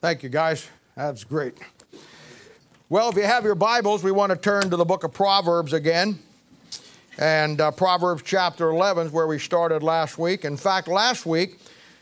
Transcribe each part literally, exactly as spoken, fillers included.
Thank you, guys. That's great. Well, if you have your Bibles, we want to turn to the book of Proverbs again. And uh, Proverbs chapter eleven is where we started last week. In fact, last week,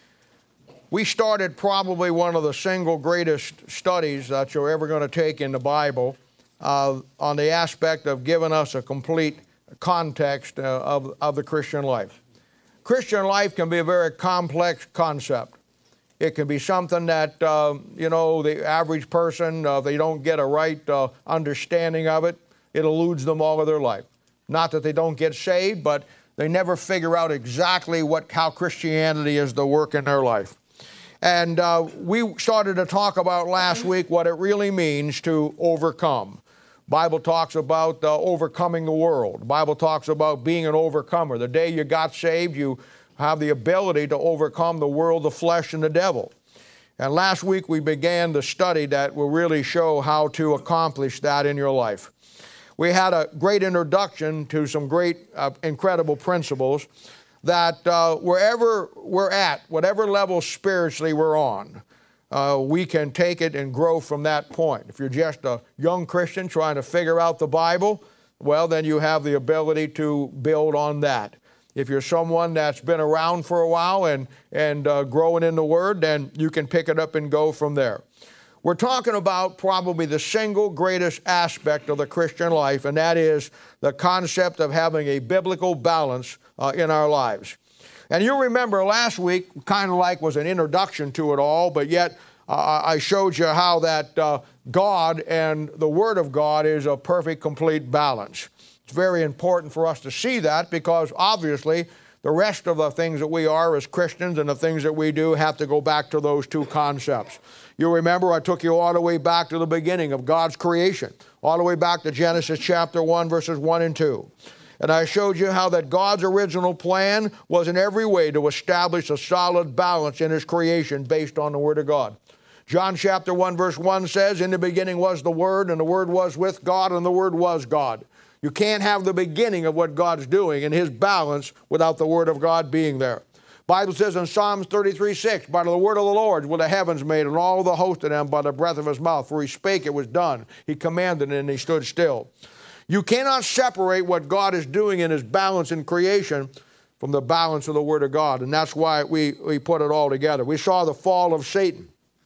we started probably one of the single greatest studies that you're ever going to take in the Bible uh, on the aspect of giving us a complete context uh, of, of the Christian life. Christian life can be a very complex concept. It can be something that, uh, you know, the average person, uh, they don't get a right uh, understanding of it. It eludes them all of their life. Not that they don't get saved, but they never figure out exactly what how Christianity is to work in their life. And uh, we started to talk about last week what it really means to overcome. Bible talks about uh, overcoming the world. The Bible talks about being an overcomer. The day you got saved, you have the ability to overcome the world, the flesh, and the devil. And last week we began the study that will really show how to accomplish that in your life. We had a great introduction to some great, uh, incredible principles that uh, wherever we're at, whatever level spiritually we're on, uh, we can take it and grow from that point. If you're just a young Christian trying to figure out the Bible, well, then you have the ability to build on that. If you're someone that's been around for a while and, and uh, growing in the Word, then you can pick it up and go from there. We're talking about probably the single greatest aspect of the Christian life, and that is the concept of having a biblical balance uh, in our lives. And you'll remember last week, kind of like was an introduction to it all, but yet uh, I showed you how that uh, God and the Word of God is a perfect, complete balance. It's very important for us to see that because obviously the rest of the things that we are as Christians and the things that we do have to go back to those two concepts. You'll remember I took you all the way back to the beginning of God's creation, all the way back to Genesis chapter one, verses one and two. And I showed you how that God's original plan was in every way to establish a solid balance in His creation based on the Word of God. John chapter one, verse one says, "In the beginning was the Word, and the Word was with God, and the Word was God." You can't have the beginning of what God's doing and His balance without the Word of God being there. The Bible says in Psalms thirty-three six, "By the word of the Lord were the heavens made, and all the host of them by the breath of His mouth. For He spake, it was done. He commanded, and He stood still." You cannot separate what God is doing in His balance in creation from the balance of the Word of God, and that's why we, we put it all together. We saw the fall of Satan.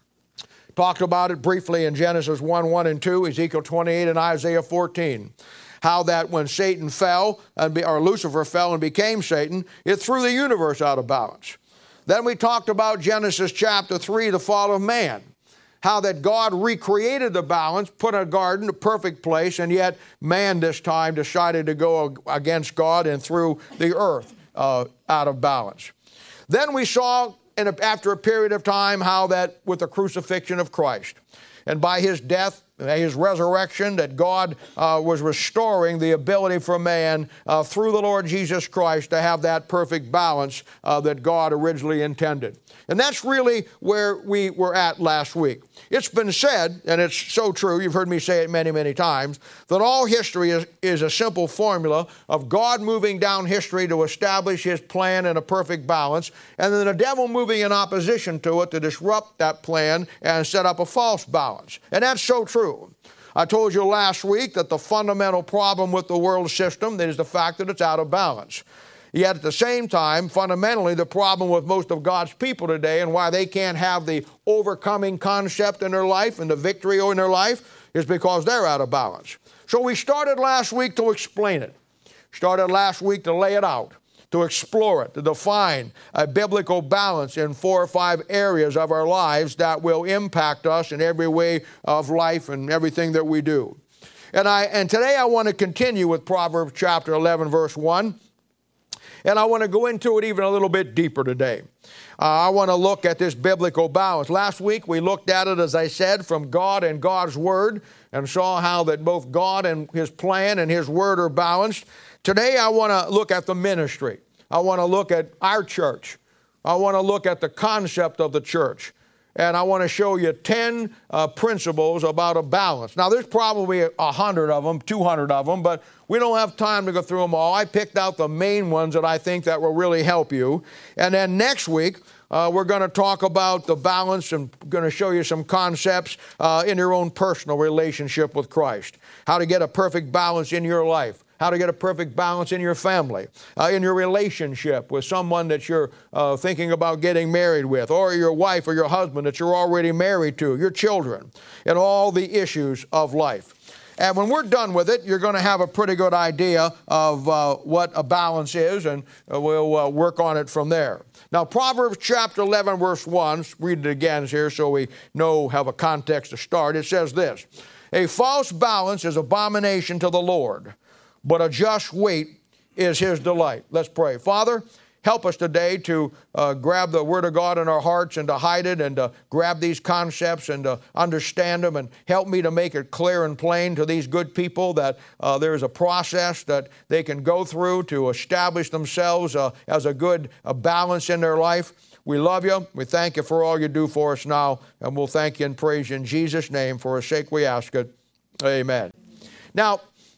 Talked about it briefly in Genesis one, one and two, Ezekiel twenty-eight, and Isaiah fourteen. How that when Satan fell, and be, or Lucifer fell and became Satan, it threw the universe out of balance. Then we talked about Genesis chapter three, the fall of man. How that God recreated the balance, put a garden, a perfect place, and yet man this time decided to go against God and threw the earth uh, out of balance. Then we saw, in a, after a period of time, how that with the crucifixion of Christ, and by His death, His resurrection, that God uh, was restoring the ability for man uh, through the Lord Jesus Christ to have that perfect balance uh, that God originally intended. And that's really where we were at last week. It's been said, and it's so true, you've heard me say it many, many times, that all history is, is a simple formula of God moving down history to establish His plan in a perfect balance, and then the devil moving in opposition to it to disrupt that plan and set up a false balance. And that's so true. I told you last week that the fundamental problem with the world system is the fact that it's out of balance. Yet at the same time, fundamentally, the problem with most of God's people today and why they can't have the overcoming concept in their life and the victory in their life is because they're out of balance. So we started last week to explain it. Started last week to lay it out, to explore it, to define a biblical balance in four or five areas of our lives that will impact us in every way of life and everything that we do. And I and today I want to continue with Proverbs chapter eleven, verse one. And I want to go into it even a little bit deeper today. Uh, I want to look at this biblical balance. Last week we looked at it, as I said, from God and God's Word and saw how that both God and His plan and His Word are balanced. Today I want to look at the ministry. I want to look at our church. I want to look at the concept of the church. and I want to show you ten uh, principles about a balance. Now, there's probably a hundred of them, two hundred of them, but we don't have time to go through them all. I picked out the main ones that I think that will really help you. And then next week, uh, we're going to talk about the balance and going to show you some concepts uh, in your own personal relationship with Christ. How to get a perfect balance in your life. How to get a perfect balance in your family, uh, in your relationship with someone that you're uh, thinking about getting married with, or your wife or your husband that you're already married to, your children, and all the issues of life. And when we're done with it, you're going to have a pretty good idea of uh, what a balance is, and uh, we'll uh, work on it from there. Now, Proverbs chapter eleven, verse one, let's read it again here so we know, have a context to start. It says this, "A false balance is abomination to the Lord, but a just weight is his delight." Let's pray. Father, help us today to uh, grab the Word of God in our hearts and to hide it and to grab these concepts and to understand them, and help me to make it clear and plain to these good people that uh, there is a process that they can go through to establish themselves uh, as a good uh, balance in their life. We love you. We thank you for all you do for us now, and we'll thank you and praise you in Jesus' name. For his sake we ask it. Amen. Now,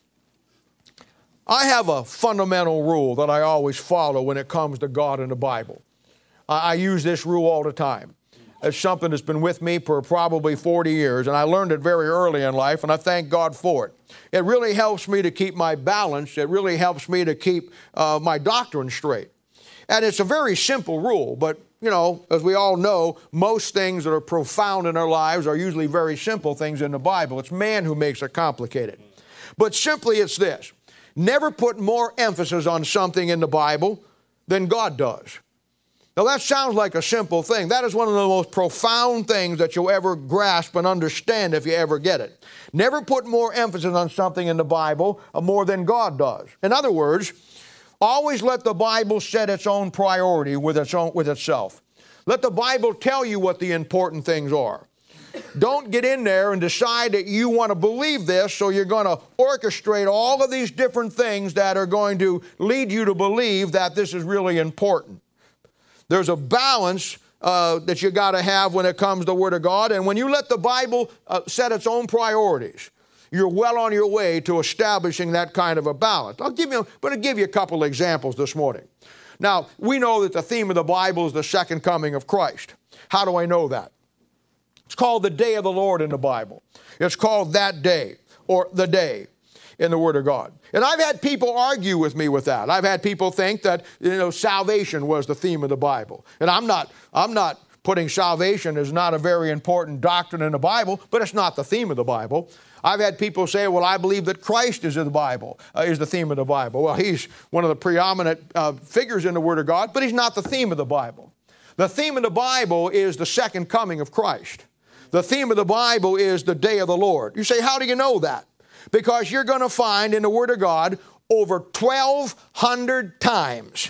I have a fundamental rule that I always follow when it comes to God and the Bible. I, I use this rule all the time. It's something that's been with me for probably forty years, and I learned it very early in life, and I thank God for it. It really helps me to keep my balance. It really helps me to keep uh, my doctrine straight. And it's a very simple rule, but, you know, as we all know, most things that are profound in our lives are usually very simple things in the Bible. It's man who makes it complicated. But simply it's this. Never put more emphasis on something in the Bible than God does. Now that sounds like a simple thing. That is one of the most profound things that you'll ever grasp and understand if you ever get it. Never put more emphasis on something in the Bible more than God does. In other words, always let the Bible set its own priority with its own, with itself. Let the Bible tell you what the important things are. Don't get in there and decide that you want to believe this, so you're going to orchestrate all of these different things that are going to lead you to believe that this is really important. There's a balance uh, that you got to have when it comes to the Word of God, and when you let the Bible uh, set its own priorities, you're well on your way to establishing that kind of a balance. I'll give you, I'm going to give you a couple of examples this morning. Now, we know that the theme of the Bible is the second coming of Christ. How do I know that? It's called the day of the Lord in the Bible. It's called that day, or the day in the Word of God. And I've had people argue with me with that. I've had people think that, you know, salvation was the theme of the Bible. And I'm not, I'm not putting salvation as not a very important doctrine in the Bible, but it's not the theme of the Bible. I've had people say, well, I believe that Christ is in the Bible, uh, is the theme of the Bible. Well, he's one of the preeminent uh, figures in the Word of God, but he's not the theme of the Bible. The theme of the Bible is the second coming of Christ. The theme of the Bible is the day of the Lord. You say, how do you know that? Because you're going to find in the Word of God over twelve hundred times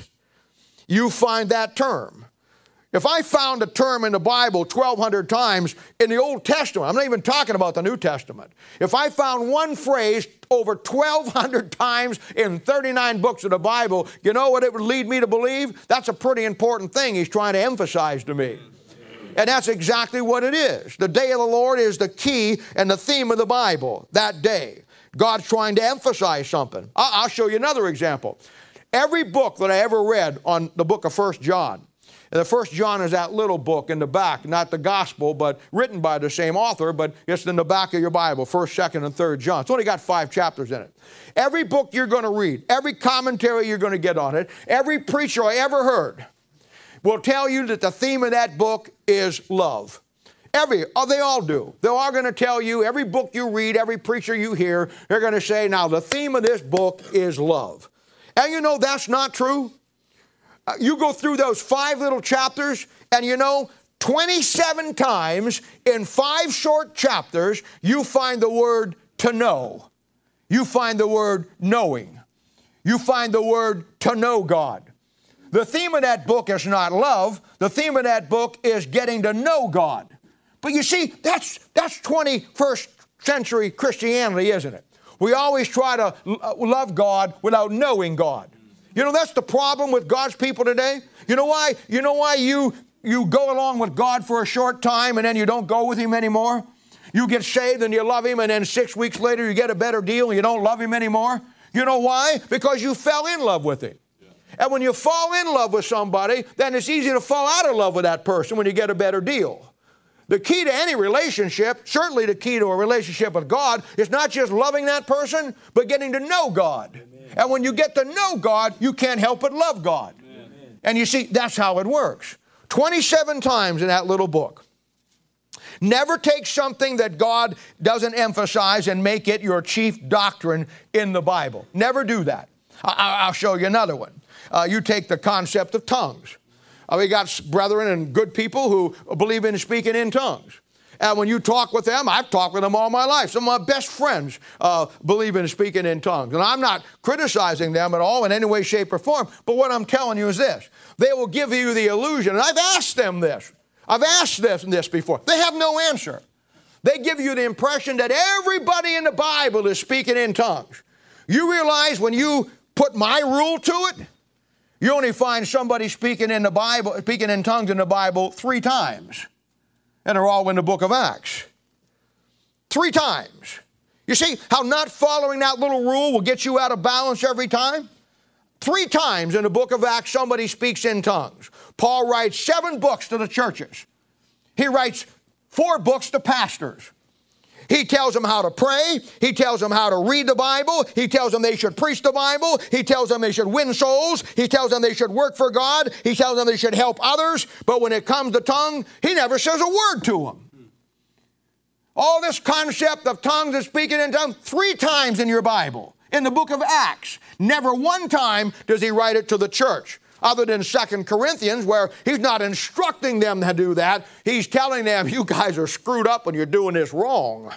you find that term. If I found a term in the Bible twelve hundred times in the Old Testament, I'm not even talking about the New Testament. If I found one phrase over twelve hundred times in thirty-nine books of the Bible, you know what it would lead me to believe? That's a pretty important thing he's trying to emphasize to me. And that's exactly what it is. The day of the Lord is the key and the theme of the Bible, that day. God's trying to emphasize something. I'll show you another example. Every book that I ever read on the book of First John, and the First John is that little book in the back, not the gospel, but written by the same author, but it's in the back of your Bible, First, Second, and Third John. It's only got five chapters in it. Every book you're going to read, every commentary you're going to get on it, every preacher I ever heard will tell you that the theme of that book is love. Every, oh, they all do. They're all going to tell you, every book you read, every preacher you hear, they're going to say, now the theme of this book is love. And you know that's not true. Uh, you go through those five little chapters, and you know, twenty-seven times in five short chapters, you find the word to know. You find the word knowing. You find the word to know God. The theme of that book is not love. The theme of that book is getting to know God. But you see, that's, that's twenty-first century Christianity, isn't it? We always try to love God without knowing God. You know, that's the problem with God's people today. You know why? You know why you you go along with God for a short time and then you don't go with Him anymore? You get saved and you love Him, and then six weeks later you get a better deal and you don't love Him anymore? You know why? Because you fell in love with Him. Yeah. And when you fall in love with somebody, then it's easy to fall out of love with that person when you get a better deal. The key to any relationship, certainly the key to a relationship with God, is not just loving that person, but getting to know God. Amen. And when you get to know God, you can't help but love God. Amen. And you see, that's how it works. twenty-seven times in that little book. Never take something that God doesn't emphasize and make it your chief doctrine in the Bible. Never do that. I- I'll show you another one. Uh, you take the concept of tongues. Uh, we got brethren and good people who believe in speaking in tongues. And when you talk with them, I've talked with them all my life. Some of my best friends uh, believe in speaking in tongues. And I'm not criticizing them at all in any way, shape, or form. But what I'm telling you is this. They will give you the illusion, and I've asked them this. I've asked this, this before. They have no answer. They give you the impression that everybody in the Bible is speaking in tongues. You realize when you put my rule to it, you only find somebody speaking in the Bible, speaking in tongues in the Bible three times. And they're all in the book of Acts. Three times. You see how not following that little rule will get you out of balance every time? Three times in the book of Acts, somebody speaks in tongues. Paul writes seven books to the churches. He writes four books to pastors. He tells them how to pray. He tells them how to read the Bible. He tells them they should preach the Bible. He tells them they should win souls. He tells them they should work for God. He tells them they should help others. But when it comes to tongue, he never says a word to them. All this concept of tongues and speaking in tongues, three times in your Bible, in the book of Acts. Never one time does he write it to the church. Other than Second Corinthians, where he's not instructing them to do that. He's telling them, you guys are screwed up and you're doing this wrong.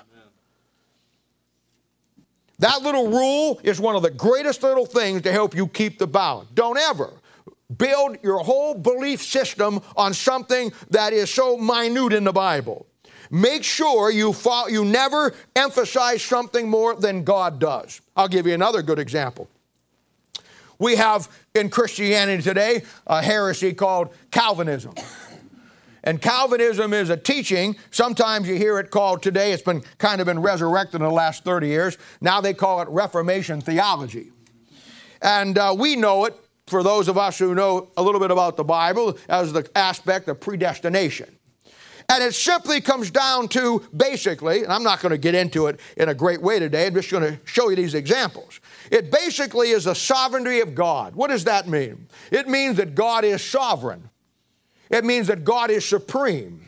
That little rule is one of the greatest little things to help you keep the balance. Don't ever build your whole belief system on something that is so minute in the Bible. Make sure you, follow, you never emphasize something more than God does. I'll give you another good example. We have in Christianity today a heresy called Calvinism. And Calvinism is a teaching. Sometimes you hear it called today, it's been kind of been resurrected in the last thirty years. Now they call it Reformation theology. And uh, we know it, for those of us who know a little bit about the Bible, as the aspect of predestination. And it simply comes down to, basically, and I'm not going to get into it in a great way today, I'm just going to show you these examples. It basically is the sovereignty of God. What does that mean? It means that God is sovereign. It means that God is supreme.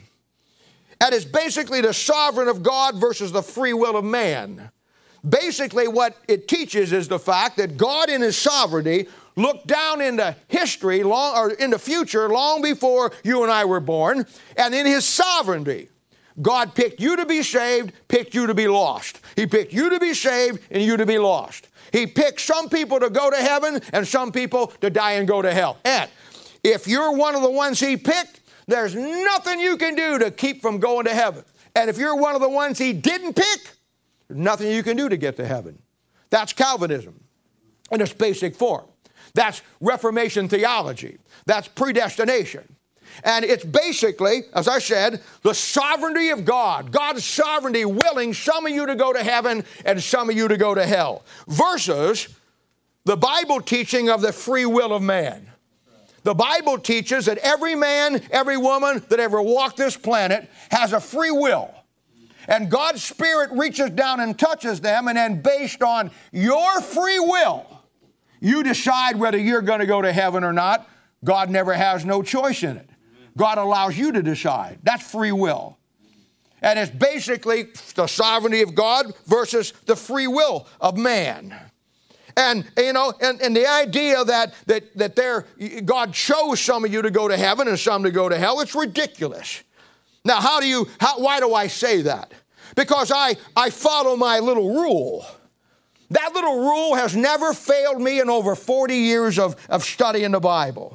And it's basically the sovereign of God versus the free will of man. Basically what it teaches is the fact that God in His sovereignty looked down into history, long, or in the future, long before you and I were born, and in His sovereignty, God picked you to be saved, picked you to be lost. He picked you to be saved and you to be lost. He picked some people to go to heaven and some people to die and go to hell. And if you're one of the ones He picked, there's nothing you can do to keep from going to heaven. And if you're one of the ones He didn't pick, there's nothing you can do to get to heaven. That's Calvinism in its basic form. That's Reformation theology. That's predestination. And it's basically, as I said, the sovereignty of God. God's sovereignty willing some of you to go to heaven and some of you to go to hell. Versus the Bible teaching of the free will of man. The Bible teaches that every man, every woman that ever walked this planet has a free will. And God's Spirit reaches down and touches them, and then based on your free will, you decide whether you're going to go to heaven or not. God never has no choice in it. God allows you to decide. That's free will. And it's basically the sovereignty of God versus the free will of man. And, you know, and, and the idea that, that, that there, God chose some of you to go to heaven and some to go to hell, it's ridiculous. Now, how do you, how, why do I say that? Because I, I follow my little rule. That little rule has never failed me in over forty years of, of studying the Bible.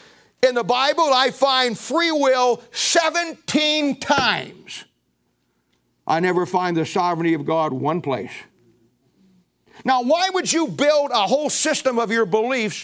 In the Bible, I find free will seventeen times. I never find the sovereignty of God one place. Now, why would you build a whole system of your beliefs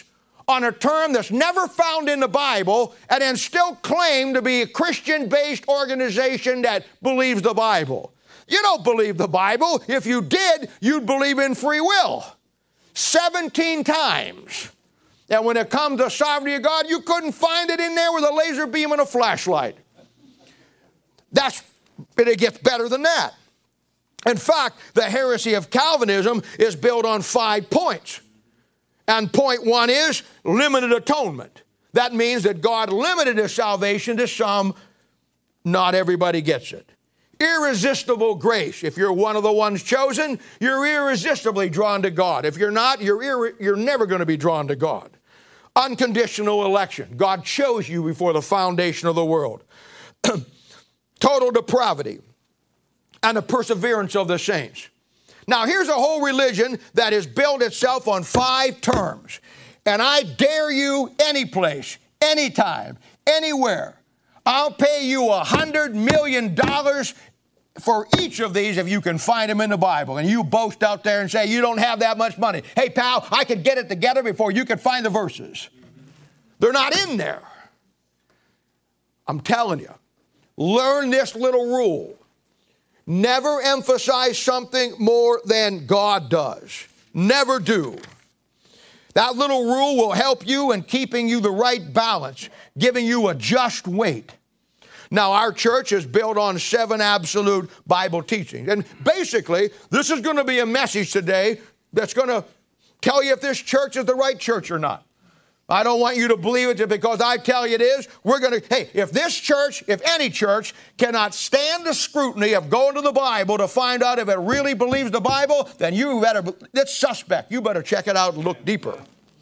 on a term that's never found in the Bible and then still claim to be a Christian-based organization that believes the Bible. You don't believe the Bible. If you did, you'd believe in free will. seventeen times. And when it comes to sovereignty of God, you couldn't find it in there with a laser beam and a flashlight. That's, but it gets better than that. In fact, the heresy of Calvinism is built on five points. And point one is limited atonement. That means that God limited his salvation to some, not everybody gets it. Irresistible grace. If you're one of the ones chosen, you're irresistibly drawn to God. If you're not, you're, ir- you're never going to be drawn to God. Unconditional election. God chose you before the foundation of the world. Total depravity and the perseverance of the saints. Now, here's a whole religion that has built itself on five terms. And I dare you any place, anytime, anywhere, I'll pay you a hundred million dollars for each of these if you can find them in the Bible. And you boast out there and say, you don't have that much money. Hey, pal, I could get it together before you could find the verses. They're not in there. I'm telling you, learn this little rule. Never emphasize something more than God does. Never do. That little rule will help you in keeping you the right balance, giving you a just weight. Now, our church is built on seven absolute Bible teachings. And basically, this is going to be a message today that's going to tell you if this church is the right church or not. I don't want you to believe it just because I tell you it is. We're going to, hey, if this church, if any church cannot stand the scrutiny of going to the Bible to find out if it really believes the Bible, then you better, it's suspect. You better check it out and look deeper.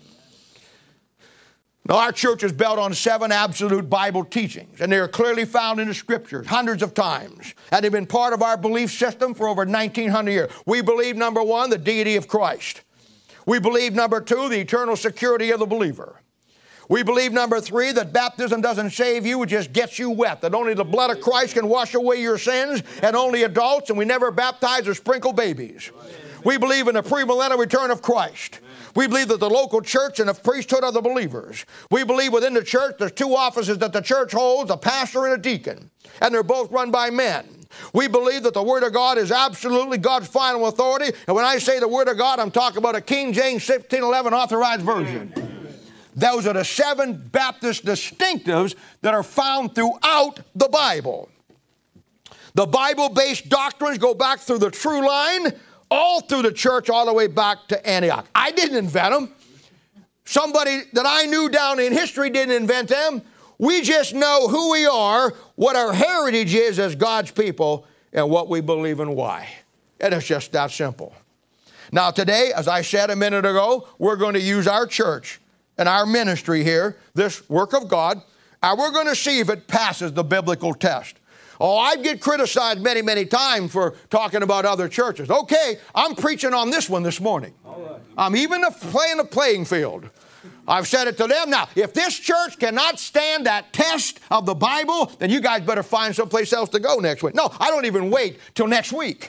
Now, our church is built on seven absolute Bible teachings, and they are clearly found in the Scriptures hundreds of times, and they've been part of our belief system for over nineteen hundred years. We believe, number one, the deity of Christ. We believe, number two, the eternal security of the believer. We believe, number three, that baptism doesn't save you, it just gets you wet, that only the blood of Christ can wash away your sins, and only adults, and we never baptize or sprinkle babies. We believe in the premillennial return of Christ. We believe that the local church and the priesthood are the believers. We believe within the church there's two offices that the church holds, a pastor and a deacon, and they're both run by men. We believe that the Word of God is absolutely God's final authority, and when I say the Word of God, I'm talking about a King James sixteen eleven authorized version. Those are the seven Baptist distinctives that are found throughout the Bible. The Bible-based doctrines go back through the true line, all through the church, all the way back to Antioch. I didn't invent them. Somebody that I knew down in history didn't invent them. We just know who we are, what our heritage is as God's people, and what we believe and why. And it's just that simple. Now today, as I said a minute ago, we're going to use our church and our ministry here, this work of God, and we're going to see if it passes the biblical test. Oh, I get criticized many, many times for talking about other churches. Okay, I'm preaching on this one this morning. All right. I'm even playing the playing field. I've said it to them. Now, if this church cannot stand that test of the Bible, then you guys better find someplace else to go next week. No, I don't even wait till next week.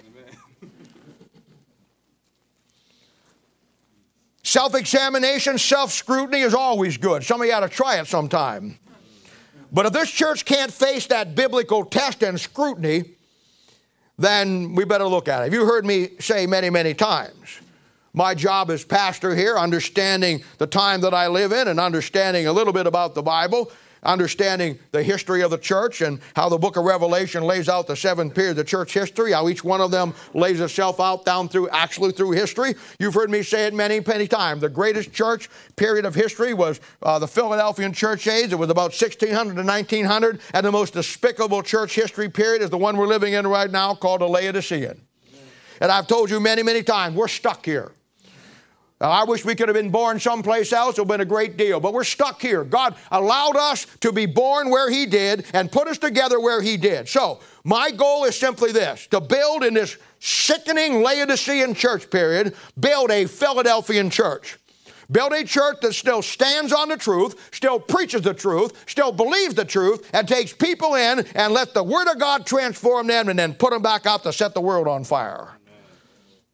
Self-examination, self-scrutiny is always good. Some of you ought to try it sometime. But if this church can't face that biblical test and scrutiny, then we better look at it. You heard me say many, many times, my job as pastor here, understanding the time that I live in and understanding a little bit about the Bible, understanding the history of the church and how the book of Revelation lays out the seven periods of church history, how each one of them lays itself out down through, actually through history. You've heard me say it many, many times. The greatest church period of history was uh, the Philadelphian church age. It was about sixteen hundred to nineteen hundred. And the most despicable church history period is the one we're living in right now called the Laodicean. Amen. And I've told you many, many times, we're stuck here. Now, I wish we could have been born someplace else. It would have been a great deal. But we're stuck here. God allowed us to be born where He did and put us together where He did. So my goal is simply this, to build in this sickening Laodicean church period, build a Philadelphian church. Build a church that still stands on the truth, still preaches the truth, still believes the truth, and takes people in and let the Word of God transform them and then put them back out to set the world on fire.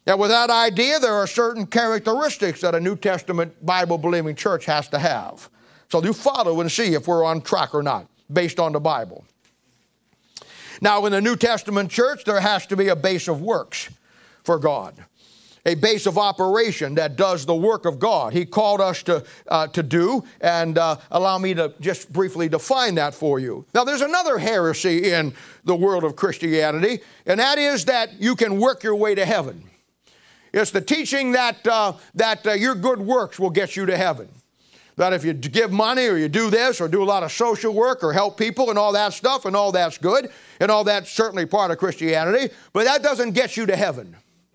And with that idea, there are certain characteristics that a New Testament Bible-believing church has to have. So you follow and see if we're on track or not, based on the Bible. Now, in the New Testament church, there has to be a base of works for God, a base of operation that does the work of God. He called us to, uh, to do, and uh, allow me to just briefly define that for you. Now, there's another heresy in the world of Christianity, and that is that you can work your way to heaven. It's the teaching that, uh, that uh, your good works will get you to heaven. That if you give money or you do this or do a lot of social work or help people and all that stuff, and all that's good, and all that's certainly part of Christianity, but that doesn't get you to heaven.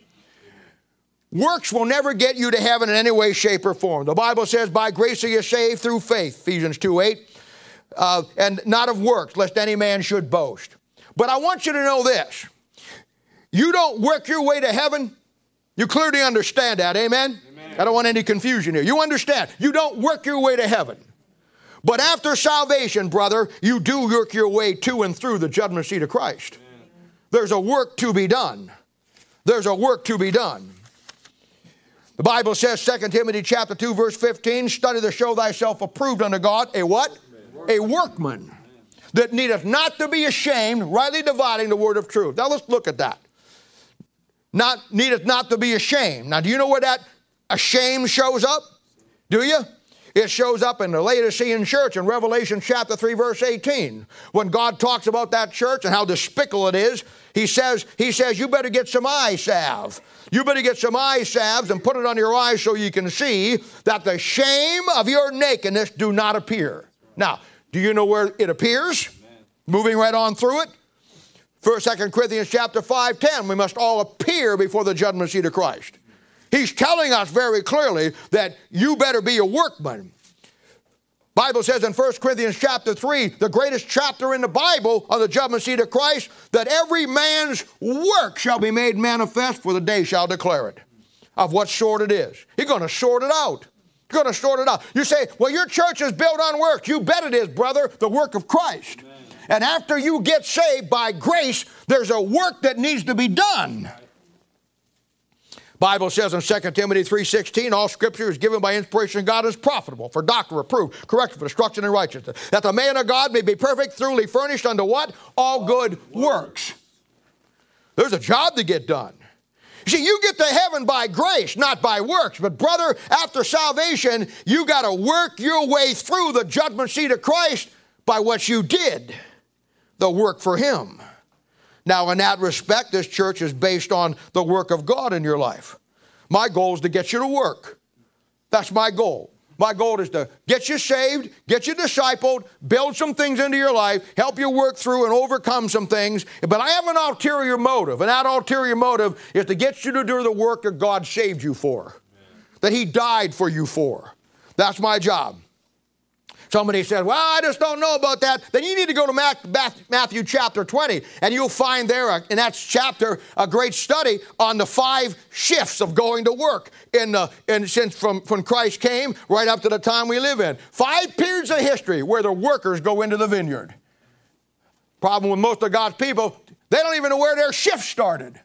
Works will never get you to heaven in any way, shape, or form. The Bible says, by grace are you saved through faith, Ephesians two eight, uh, and not of works, lest any man should boast. But I want you to know this. You don't work your way to heaven. You clearly understand that, amen? Amen? I don't want any confusion here. You understand. You don't work your way to heaven. But after salvation, brother, you do work your way to and through the judgment seat of Christ. Amen. There's a work to be done. There's a work to be done. The Bible says, Second Timothy chapter two, verse fifteen, study to show thyself approved unto God, a what? A workman that needeth not to be ashamed, rightly dividing the word of truth. Now let's look at that. Not needeth not to be ashamed. Now, do you know where that ashamed shows up? Do you? It shows up in the Laodicean church in Revelation chapter three, verse eighteen. When God talks about that church and how despicable it is, he says, he says, you better get some eye salve. You better get some eye salves and put it on your eyes so you can see that the shame of your nakedness do not appear. Now, do you know where it appears? Amen. Moving right on through it. First, Second Corinthians chapter five, ten, we must all appear before the judgment seat of Christ. He's telling us very clearly that you better be a workman. Bible says in First Corinthians chapter three, the greatest chapter in the Bible on the judgment seat of Christ, that every man's work shall be made manifest, for the day shall declare it, of what sort it is. He's going to sort it out. He's going to sort it out. You say, well, your church is built on works. You bet it is, brother, the work of Christ. Amen. And after you get saved by grace, there's a work that needs to be done. Bible says in Second Timothy three sixteen, all scripture is given by inspiration of God and is profitable for doctrine, reproof, correction, for instruction in righteousness, that the man of God may be perfect, thoroughly furnished unto what? All good works. There's a job to get done. You see, you get to heaven by grace, not by works. But brother, after salvation, you got to work your way through the judgment seat of Christ by what you did, the work for him. Now, in that respect, this church is based on the work of God in your life. My goal is to get you to work. That's my goal. My goal is to get you saved, get you discipled, build some things into your life, help you work through and overcome some things. But I have an ulterior motive, and that ulterior motive is to get you to do the work that God saved you for, Amen. That he died for you for. That's my job. Somebody said, well, I just don't know about that. Then you need to go to Matthew chapter twenty, and you'll find there in that chapter a great study on the five shifts of going to work in the, in, since from, from Christ came right up to the time we live in. Five periods of history where the workers go into the vineyard. Problem with most of God's people, they don't even know where their shift started.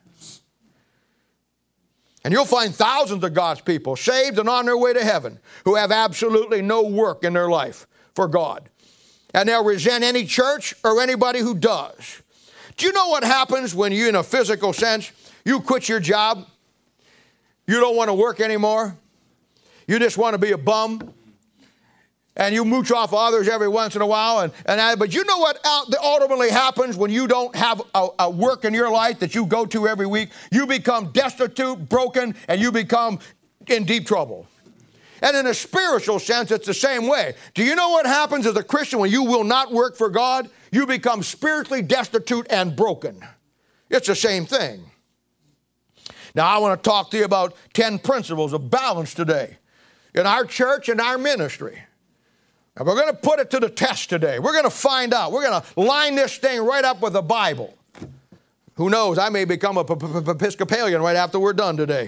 And you'll find thousands of God's people saved and on their way to heaven who have absolutely no work in their life for God. And they'll resent any church or anybody who does. Do you know what happens when you, in a physical sense, you quit your job? You don't want to work anymore. You just want to be a bum. And you mooch off others every once in a while. And, and I, but you know what ultimately happens when you don't have a, a work in your life that you go to every week? You become destitute, broken, and you become in deep trouble. And in a spiritual sense, it's the same way. Do you know what happens as a Christian when you will not work for God? You become spiritually destitute and broken. It's the same thing. Now, I want to talk to you about ten principles of balance today in our church and our ministry. And we're going to put it to the test today. We're going to find out. We're going to line this thing right up with the Bible. Who knows? I may become a Episcopalian right after we're done today.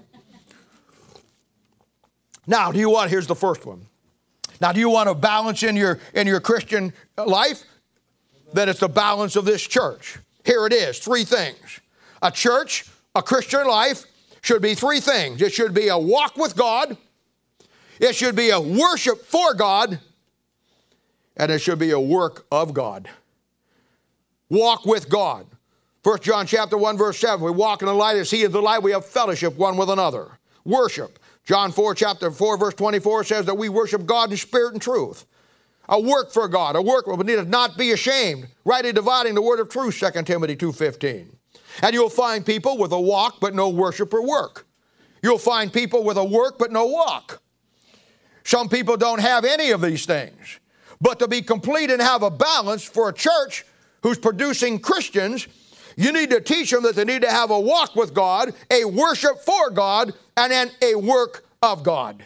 Now, do you want, here's the first one. Now, do you want a balance in your, in your Christian life? Then it's the balance of this church. Here it is, three things. A church, a Christian life, should be three things. It should be a walk with God, it should be a worship for God, and it should be a work of God. Walk with God. First John chapter one, verse seven, we walk in the light as he is the light, we have fellowship one with another. Worship. John four, chapter four, verse twenty-four says that we worship God in spirit and truth. A work for God, a work, we need to not be ashamed, rightly dividing the word of truth, Second Timothy two fifteen. And you'll find people with a walk but no worship or work. You'll find people with a work but no walk. Some people don't have any of these things. But to be complete and have a balance for a church who's producing Christians, you need to teach them that they need to have a walk with God, a worship for God, and then a work of God.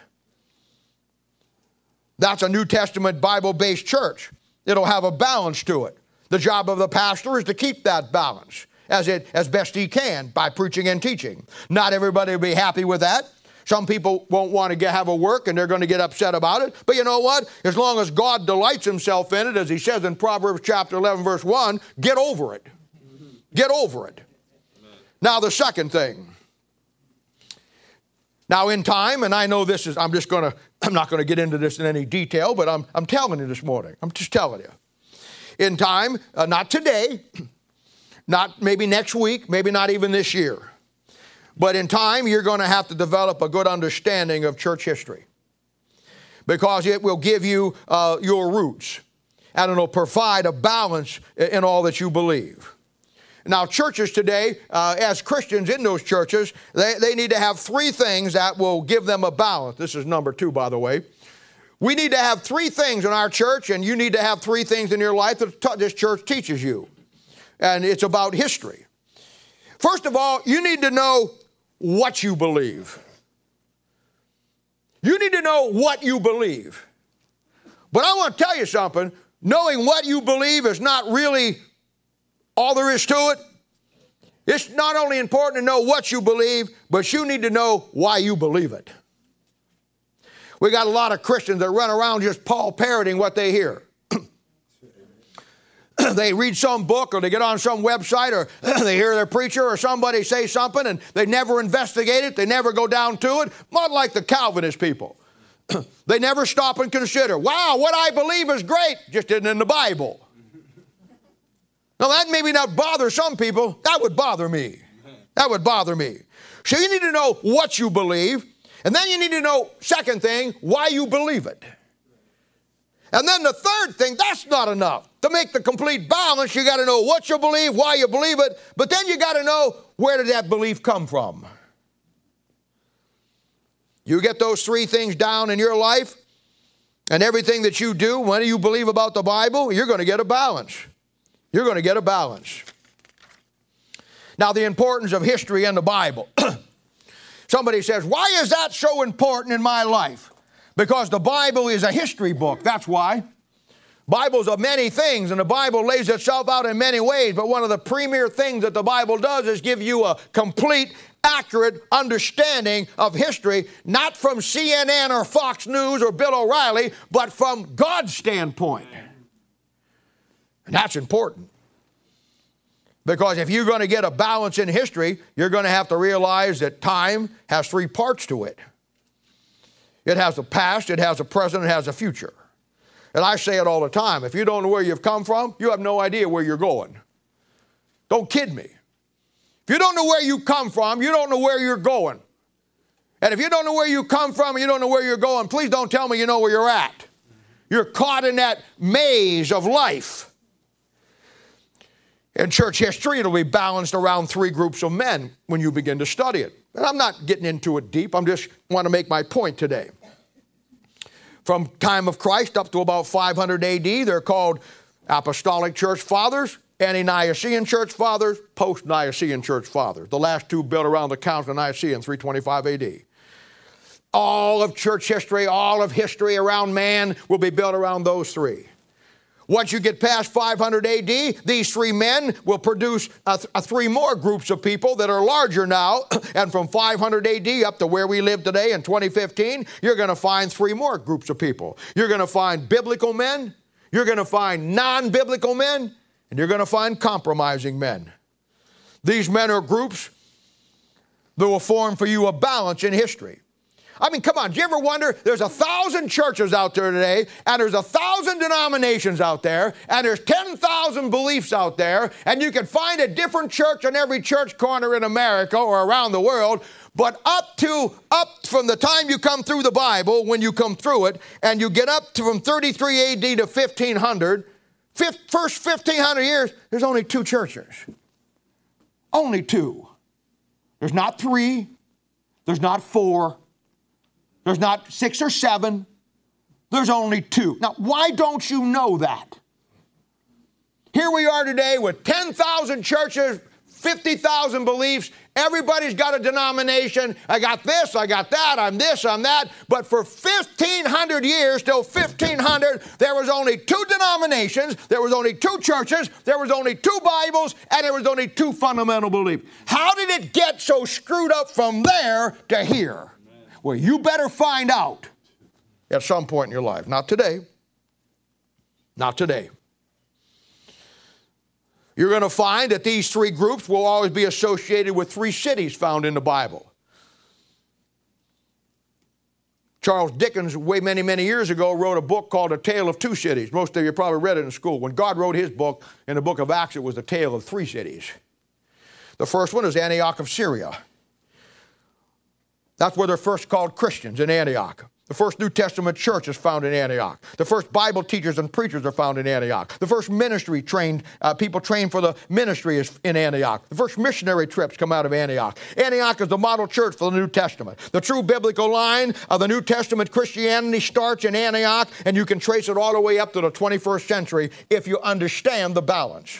That's a New Testament Bible-based church. It'll have a balance to it. The job of the pastor is to keep that balance as, it, as best he can by preaching and teaching. Not everybody will be happy with that. Some people won't want to get, have a work and they're going to get upset about it. But you know what? As long as God delights himself in it, as he says in Proverbs chapter eleven, verse one, get over it. Get over it. Now the second thing. Now in time, and I know this is, I'm just going to, I'm not going to get into this in any detail, but I'm, I'm telling you this morning. I'm just telling you. In time, uh, not today, not maybe next week, maybe not even this year. But in time, you're going to have to develop a good understanding of church history. Because it will give you uh, your roots. And it'll provide a balance in all that you believe. Now, churches today, uh, as Christians in those churches, they, they need to have three things that will give them a balance. This is number two, by the way. We need to have three things in our church, and you need to have three things in your life that this church teaches you. And it's about history. First of all, you need to know what you believe. You need to know what you believe. But I want to tell you something. Knowing what you believe is not really all there is to it. It's not only important to know what you believe, but you need to know why you believe it. We got a lot of Christians that run around just Paul parroting what they hear. They read some book or they get on some website or they hear their preacher or somebody say something and they never investigate it. They never go down to it. Not like the Calvinist people. They never stop and consider, wow, what I believe is great, just isn't in the Bible. Now, that maybe not bother some people. That would bother me. That would bother me. So you need to know what you believe. And then you need to know, second thing, why you believe it. And then the third thing, that's not enough. To make the complete balance, you got to know what you believe, why you believe it. But then you got to know, where did that belief come from? You get those three things down in your life, and everything that you do, when you believe about the Bible, you're going to get a balance. You're going to get a balance. Now, the importance of history in the Bible. Somebody says, why is that so important in my life? Because the Bible is a history book. That's why. Bible's of many things, and the Bible lays itself out in many ways. But one of the premier things that the Bible does is give you a complete, accurate understanding of history, not from C N N or Fox News or Bill O'Reilly, but from God's standpoint. And that's important. Because if you're going to get a balance in history, you're going to have to realize that time has three parts to it. It has a past, it has a present, it has a future. And I say it all the time. If you don't know where you've come from, you have no idea where you're going. Don't kid me. If you don't know where you come from, you don't know where you're going. And if you don't know where you come from and you don't know where you're going, please don't tell me you know where you're at. You're caught in that maze of life. In church history, it'll be balanced around three groups of men when you begin to study it. And I'm not getting into it deep. I just want to make my point today. From time of Christ up to about five hundred A D, they're called Apostolic Church Fathers, Ante-Nicene Church Fathers, Post-Nicene Church Fathers. The last two built around the Council of Nicaea in three twenty-five A D. All of church history, all of history around man will be built around those three. Once you get past five hundred A D, these three men will produce a th- a three more groups of people that are larger now. And from five hundred A D up to where we live today in twenty fifteen, you're going to find three more groups of people. You're going to find biblical men, you're going to find non-biblical men, and you're going to find compromising men. These men are groups that will form for you a balance in history. I mean, come on, do you ever wonder, there's a thousand churches out there today, and there's a thousand denominations out there, and there's ten thousand beliefs out there, and you can find a different church on every church corner in America or around the world, but up to, up from the time you come through the Bible, when you come through it, and you get up to from thirty-three A D to fifteen hundred, first fifteen hundred years, there's only two churches. Only two. There's not three, there's not four, there's not six or seven. There's only two. Now, why don't you know that? Here we are today with ten thousand churches, fifty thousand beliefs. Everybody's got a denomination. I got this, I got that, I'm this, I'm that. But for fifteen hundred years, till fifteen hundred, there was only two denominations, there was only two churches, there was only two Bibles, and there was only two fundamental beliefs. How did it get so screwed up from there to here? Well, you better find out at some point in your life. Not today. Not today. You're going to find that these three groups will always be associated with three cities found in the Bible. Charles Dickens, way many, many years ago, wrote a book called A Tale of Two Cities. Most of you probably read it in school. When God wrote his book, in the book of Acts, it was the tale of three cities. The first one is Antioch of Syria. That's where they're first called Christians, in Antioch. The first New Testament church is found in Antioch. The first Bible teachers and preachers are found in Antioch. The first ministry trained, uh, people trained for the ministry is in Antioch. The first missionary trips come out of Antioch. Antioch is the model church for the New Testament. The true biblical line of the New Testament Christianity starts in Antioch, and you can trace it all the way up to the twenty-first century if you understand the balance.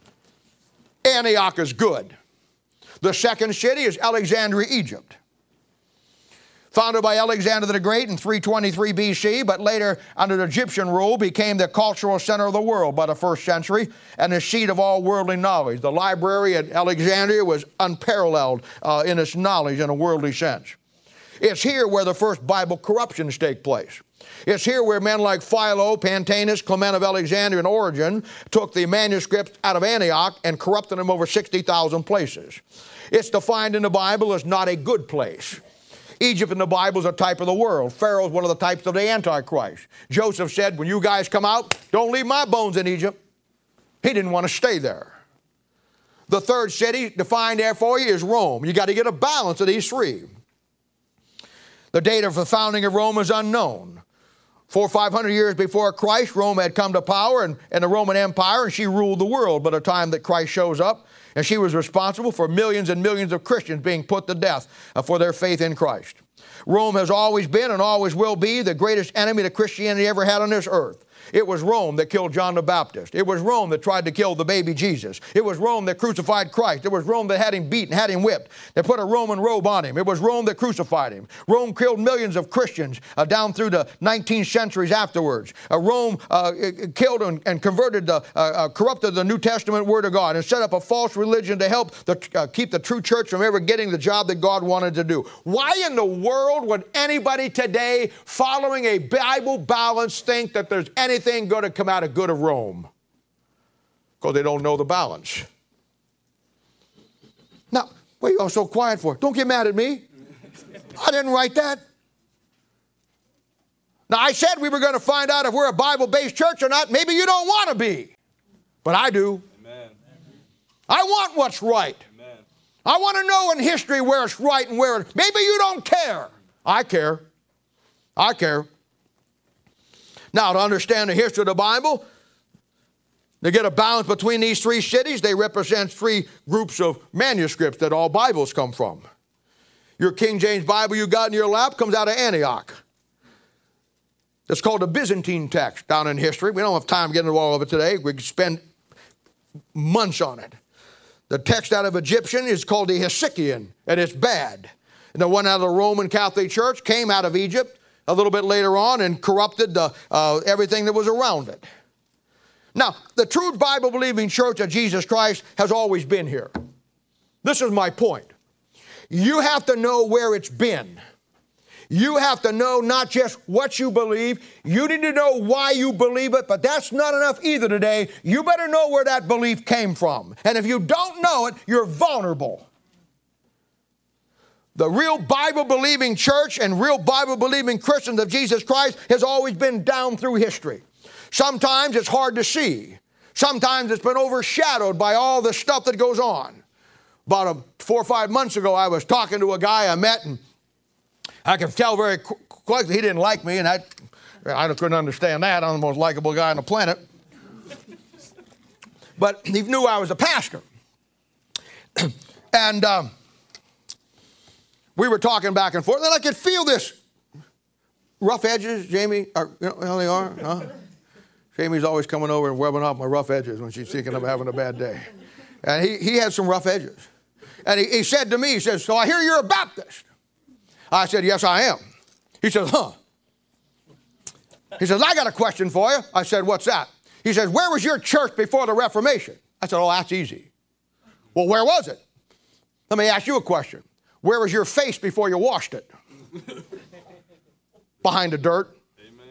Antioch is good. The second city is Alexandria, Egypt. Founded by Alexander the Great in three twenty-three B C, but later under the Egyptian rule became the cultural center of the world by the first century and the seat of all worldly knowledge. The library at Alexandria was unparalleled uh, in its knowledge in a worldly sense. It's here where the first Bible corruptions take place. It's here where men like Philo, Pantaenus, Clement of Alexandria, and Origen took the manuscripts out of Antioch and corrupted them over sixty thousand places. It's defined in the Bible as not a good place. Egypt in the Bible is a type of the world. Pharaoh is one of the types of the Antichrist. Joseph said, when you guys come out, don't leave my bones in Egypt. He didn't want to stay there. The third city defined there for you is Rome. You got to get a balance of these three. The date of the founding of Rome is unknown. Four or five hundred years before Christ, Rome had come to power and, and the Roman Empire, and she ruled the world by the time that Christ shows up. And she was responsible for millions and millions of Christians being put to death for their faith in Christ. Rome has always been and always will be the greatest enemy that Christianity ever had on this earth. It was Rome that killed John the Baptist. It was Rome that tried to kill the baby Jesus. It was Rome that crucified Christ. It was Rome that had him beaten, had him whipped. They put a Roman robe on him. It was Rome that crucified him. Rome killed millions of Christians uh, down through the nineteenth centuries afterwards. Uh, Rome uh, killed and, and converted, the, uh, uh, corrupted the New Testament Word of God and set up a false religion to help the, uh, keep the true church from ever getting the job that God wanted to do. Why in the world would anybody today following a Bible balance think that there's anything going to come out of good of Rome? Because they don't know the balance. Now, what are you all so quiet for? Don't get mad at me. I didn't write that. Now, I said we were going to find out if we're a Bible-based church or not. Maybe you don't want to be, but I do. Amen. I want what's right. Amen. I want to know in history where it's right and where it... Maybe you don't care. I care. I care. Now, to understand the history of the Bible, to get a balance between these three cities, they represent three groups of manuscripts that all Bibles come from. Your King James Bible you got in your lap comes out of Antioch. It's called the Byzantine text down in history. We don't have time getting into all of it today. We could spend months on it. The text out of Egyptian is called the Hesychian, and it's bad. And the one out of the Roman Catholic Church came out of Egypt a little bit later on and corrupted the, uh, everything that was around it. Now, the true Bible-believing church of Jesus Christ has always been here. This is my point. You have to know where it's been. You have to know not just what you believe. You need to know why you believe it, but that's not enough either today. You better know where that belief came from. And if you don't know it, you're vulnerable. The real Bible-believing church and real Bible-believing Christians of Jesus Christ has always been down through history. Sometimes it's hard to see. Sometimes it's been overshadowed by all the stuff that goes on. About a, four or five months ago, I was talking to a guy I met, and I could tell very quickly he didn't like me, and I, I couldn't understand that. I'm the most likable guy on the planet. But he knew I was a pastor. And um, we were talking back and forth, and I could feel this rough edges, Jamie. Are, you know how they are? Huh? Jamie's always coming over and rubbing off my rough edges when she's thinking I'm having a bad day. And he, he had some rough edges. And he, he said to me, he says, so I hear you're a Baptist. I said, yes, I am. He says, huh. He says, I got a question for you. I said, what's that? He says, where was your church before the Reformation? I said, oh, that's easy. Well, where was it? Let me ask you a question. Where was your face before you washed it? Behind the dirt. Amen.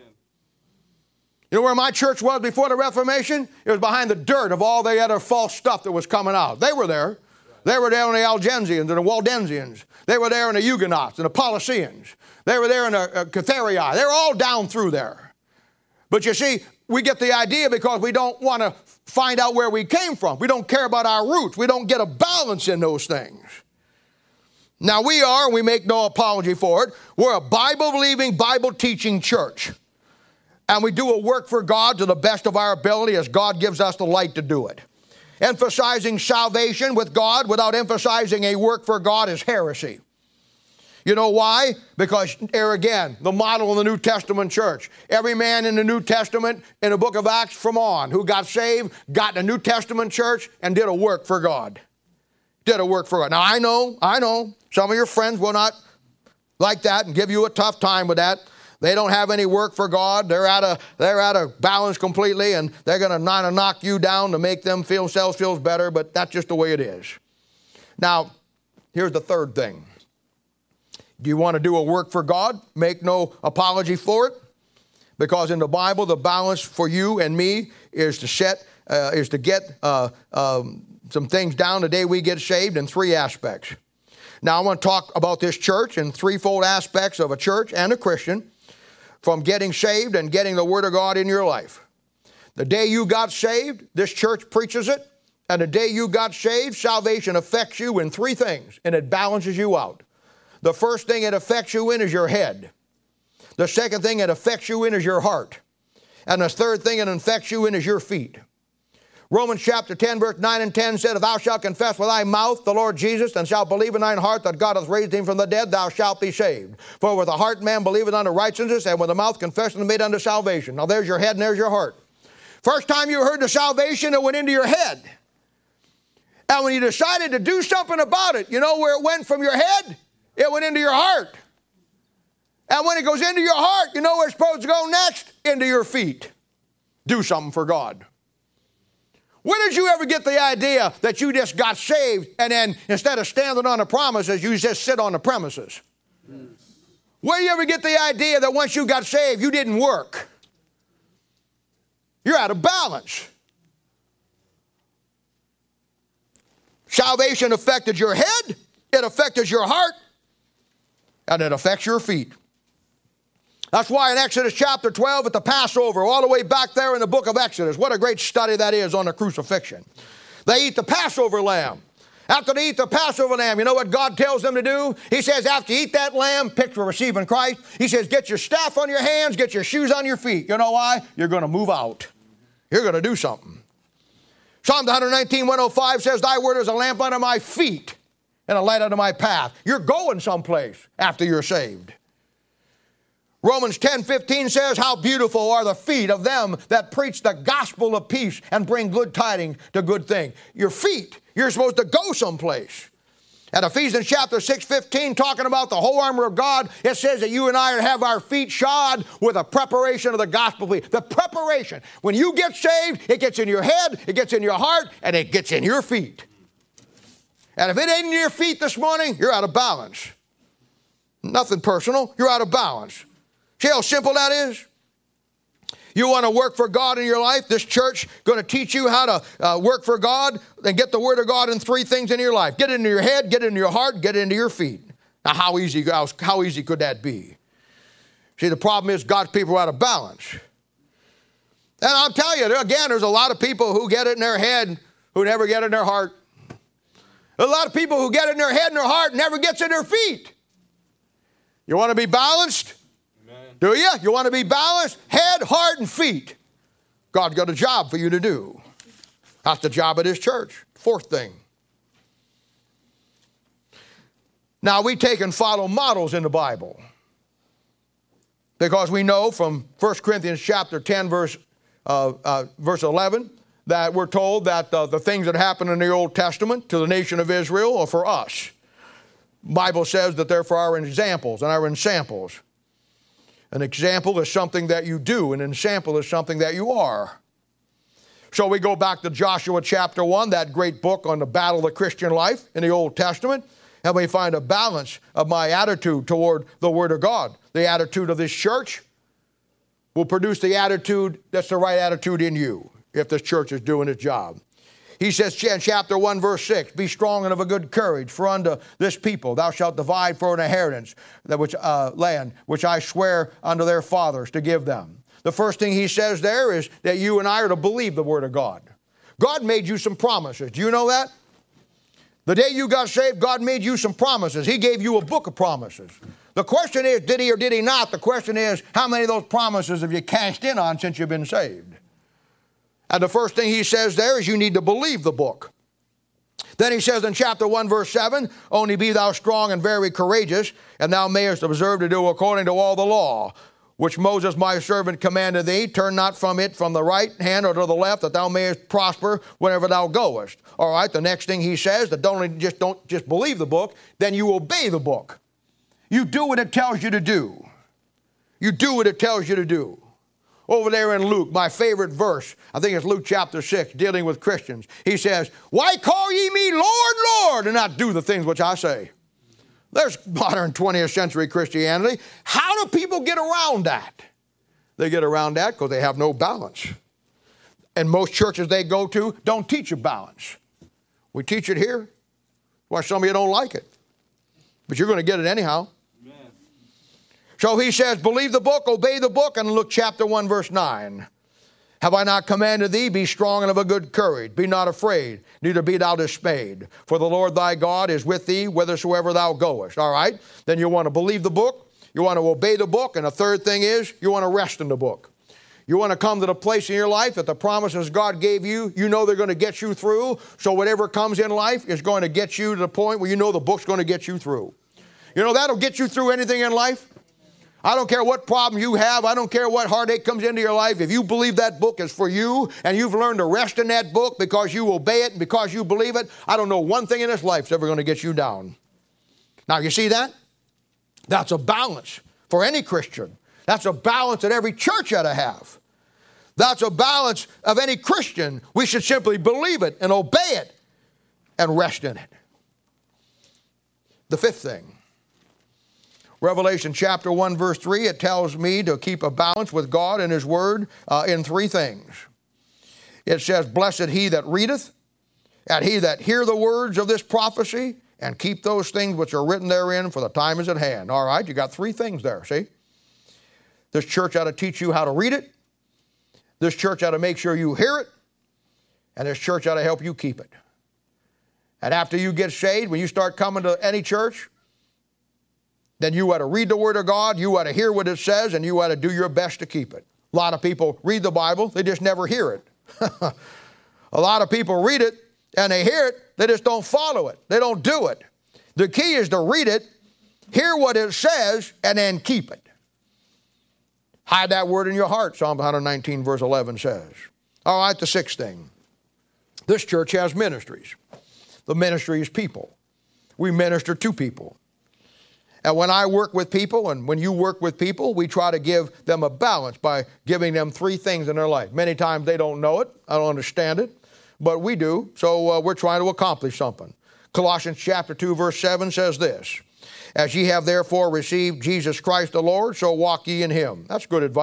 You know where my church was before the Reformation? It was behind the dirt of all the other false stuff that was coming out. They were there. They were there in the Algensians and the Waldensians. They were there in the Huguenots and the Paulicians. They were there in the uh, Catharii. They were all down through there. But you see, we get the idea because we don't want to find out where we came from. We don't care about our roots. We don't get a balance in those things. Now we are, and we make no apology for it, we're a Bible-believing, Bible-teaching church. And we do a work for God to the best of our ability as God gives us the light to do it. Emphasizing salvation with God without emphasizing a work for God is heresy. You know why? Because, here again, the model in the New Testament church. Every man in the New Testament, in the book of Acts from on, who got saved, got in the New Testament church and did a work for God. Did a work for God. Now, I know, I know, some of your friends will not like that and give you a tough time with that. They don't have any work for God. They're out of, they're out of balance completely, and they're going to knock you down to make them feel themselves feel better, but that's just the way it is. Now, here's the third thing. Do you want to do a work for God? Make no apology for it. Because in the Bible, the balance for you and me is to set, uh, is to get uh, um, some things down the day we get saved in three aspects. Now, I want to talk about this church in threefold aspects of a church and a Christian, from getting saved and getting the Word of God in your life. The day you got saved, this church preaches it, and the day you got saved, salvation affects you in three things, and it balances you out. The first thing it affects you in is your head. The second thing it affects you in is your heart. And the third thing it affects you in is your feet. Romans chapter ten, verse nine and ten said, if thou shalt confess with thy mouth the Lord Jesus, and shalt believe in thine heart that God hath raised him from the dead, thou shalt be saved. For with the heart man believeth unto righteousness, and with the mouth confession is made unto salvation. Now there's your head and there's your heart. First time you heard the salvation, it went into your head. And when you decided to do something about it, you know where it went from your head? It went into your heart. And when it goes into your heart, you know where it's supposed to go next? Into your feet. Do something for God. When did you ever get the idea that you just got saved and then instead of standing on the promises, you just sit on the premises? Yes. When did you ever get the idea that once you got saved, you didn't work? You're out of balance. Salvation affected your head, it affected your heart, and it affects your feet. That's why in Exodus chapter twelve at the Passover, all the way back there in the book of Exodus, what a great study that is on the crucifixion. They eat the Passover lamb. After they eat the Passover lamb, you know what God tells them to do? He says, after you eat that lamb, picture of receiving Christ, he says, get your staff on your hands, get your shoes on your feet. You know why? You're going to move out. You're going to do something. Psalm one nineteen, one oh five says, thy word is a lamp unto my feet and a light unto my path. You're going someplace after you're saved. Romans ten fifteen says, how beautiful are the feet of them that preach the gospel of peace and bring good tidings to good things. Your feet, you're supposed to go someplace. At Ephesians chapter six fifteen, talking about the whole armor of God, it says that you and I have our feet shod with a preparation of the gospel. The preparation. When you get saved, it gets in your head, it gets in your heart, and it gets in your feet. And if it ain't in your feet this morning, you're out of balance. Nothing personal, you're out of balance. See how simple that is? You want to work for God in your life? This church going to teach you how to uh, work for God and get the Word of God in three things in your life. Get it into your head, get it into your heart, get it into your feet. Now, how easy, how, how easy could that be? See, the problem is God's people are out of balance. And I'll tell you, again, there's a lot of people who get it in their head who never get it in their heart. A lot of people who get it in their head and their heart never gets in their feet. You want to be balanced? Amen. Do you? You want to be balanced? Head, heart, and feet. God's got a job for you to do. That's the job of this church. Fourth thing. Now, we take and follow models in the Bible. Because we know from First Corinthians chapter ten, verse, uh, uh, verse eleven, that we're told that uh, the things that happened in the Old Testament to the nation of Israel are for us. The Bible says that they're for our examples and our ensamples. An example is something that you do. An ensample is something that you are. So we go back to Joshua chapter one, that great book on the battle of the Christian life in the Old Testament, and we find a balance of my attitude toward the Word of God. The attitude of this church will produce the attitude that's the right attitude in you if this church is doing its job. He says in chapter one, verse six, be strong and of a good courage, for unto this people thou shalt divide for an inheritance that which uh, land, which I swear unto their fathers to give them. The first thing he says there is that you and I are to believe the Word of God. God made you some promises. Do you know that? The day you got saved, God made you some promises. He gave you a book of promises. The question is, did he or did he not? The question is, how many of those promises have you cashed in on since you've been saved? And the first thing he says there is you need to believe the book. Then he says in chapter one, verse seven, only be thou strong and very courageous, and thou mayest observe to do according to all the law, which Moses my servant commanded thee. Turn not from it from the right hand or to the left, that thou mayest prosper wherever thou goest. All right, the next thing he says, that don't only just, don't just believe the book, then you obey the book. You do what it tells you to do. You do what it tells you to do. Over there in Luke, my favorite verse, I think it's Luke chapter six, dealing with Christians. He says, why call ye me Lord, Lord, and not do the things which I say? There's modern twentieth century Christianity. How do people get around that? They get around that because they have no balance. And most churches they go to don't teach a balance. We teach it here. Why some of you don't like it. But you're going to get it anyhow. So he says, believe the book, obey the book, and look chapter one, verse nine. Have I not commanded thee, be strong and of a good courage, be not afraid, neither be thou dismayed. For the Lord thy God is with thee whithersoever thou goest. All right? Then you want to believe the book, you want to obey the book, and the third thing is you want to rest in the book. You want to come to the place in your life that the promises God gave you, you know they're going to get you through, so whatever comes in life is going to get you to the point where you know the book's going to get you through. You know, that'll get you through anything in life. I don't care what problem you have. I don't care what heartache comes into your life. If you believe that book is for you and you've learned to rest in that book because you obey it and because you believe it, I don't know one thing in this life that's ever going to get you down. Now, you see that? That's a balance for any Christian. That's a balance that every church ought to have. That's a balance of any Christian. We should simply believe it and obey it and rest in it. The fifth thing. Revelation chapter one, verse three, it tells me to keep a balance with God and His Word uh, in three things. It says, blessed he that readeth, and he that hear the words of this prophecy, and keep those things which are written therein, for the time is at hand. All right, you got three things there, see? This church ought to teach you how to read it. This church ought to make sure you hear it. And this church ought to help you keep it. And after you get saved, when you start coming to any church, then you ought to read the Word of God, you ought to hear what it says, and you ought to do your best to keep it. A lot of people read the Bible, they just never hear it. A lot of people read it, and they hear it, they just don't follow it. They don't do it. The key is to read it, hear what it says, and then keep it. Hide that word in your heart, Psalm one nineteen, verse eleven says. All right, the sixth thing. This church has ministries. The ministry is people. We minister to people. And when I work with people, and when you work with people, we try to give them a balance by giving them three things in their life. Many times they don't know it, I don't understand it, but we do, so uh, we're trying to accomplish something. Colossians chapter two, verse seven says this, as ye have therefore received Jesus Christ the Lord, so walk ye in Him. That's good advice.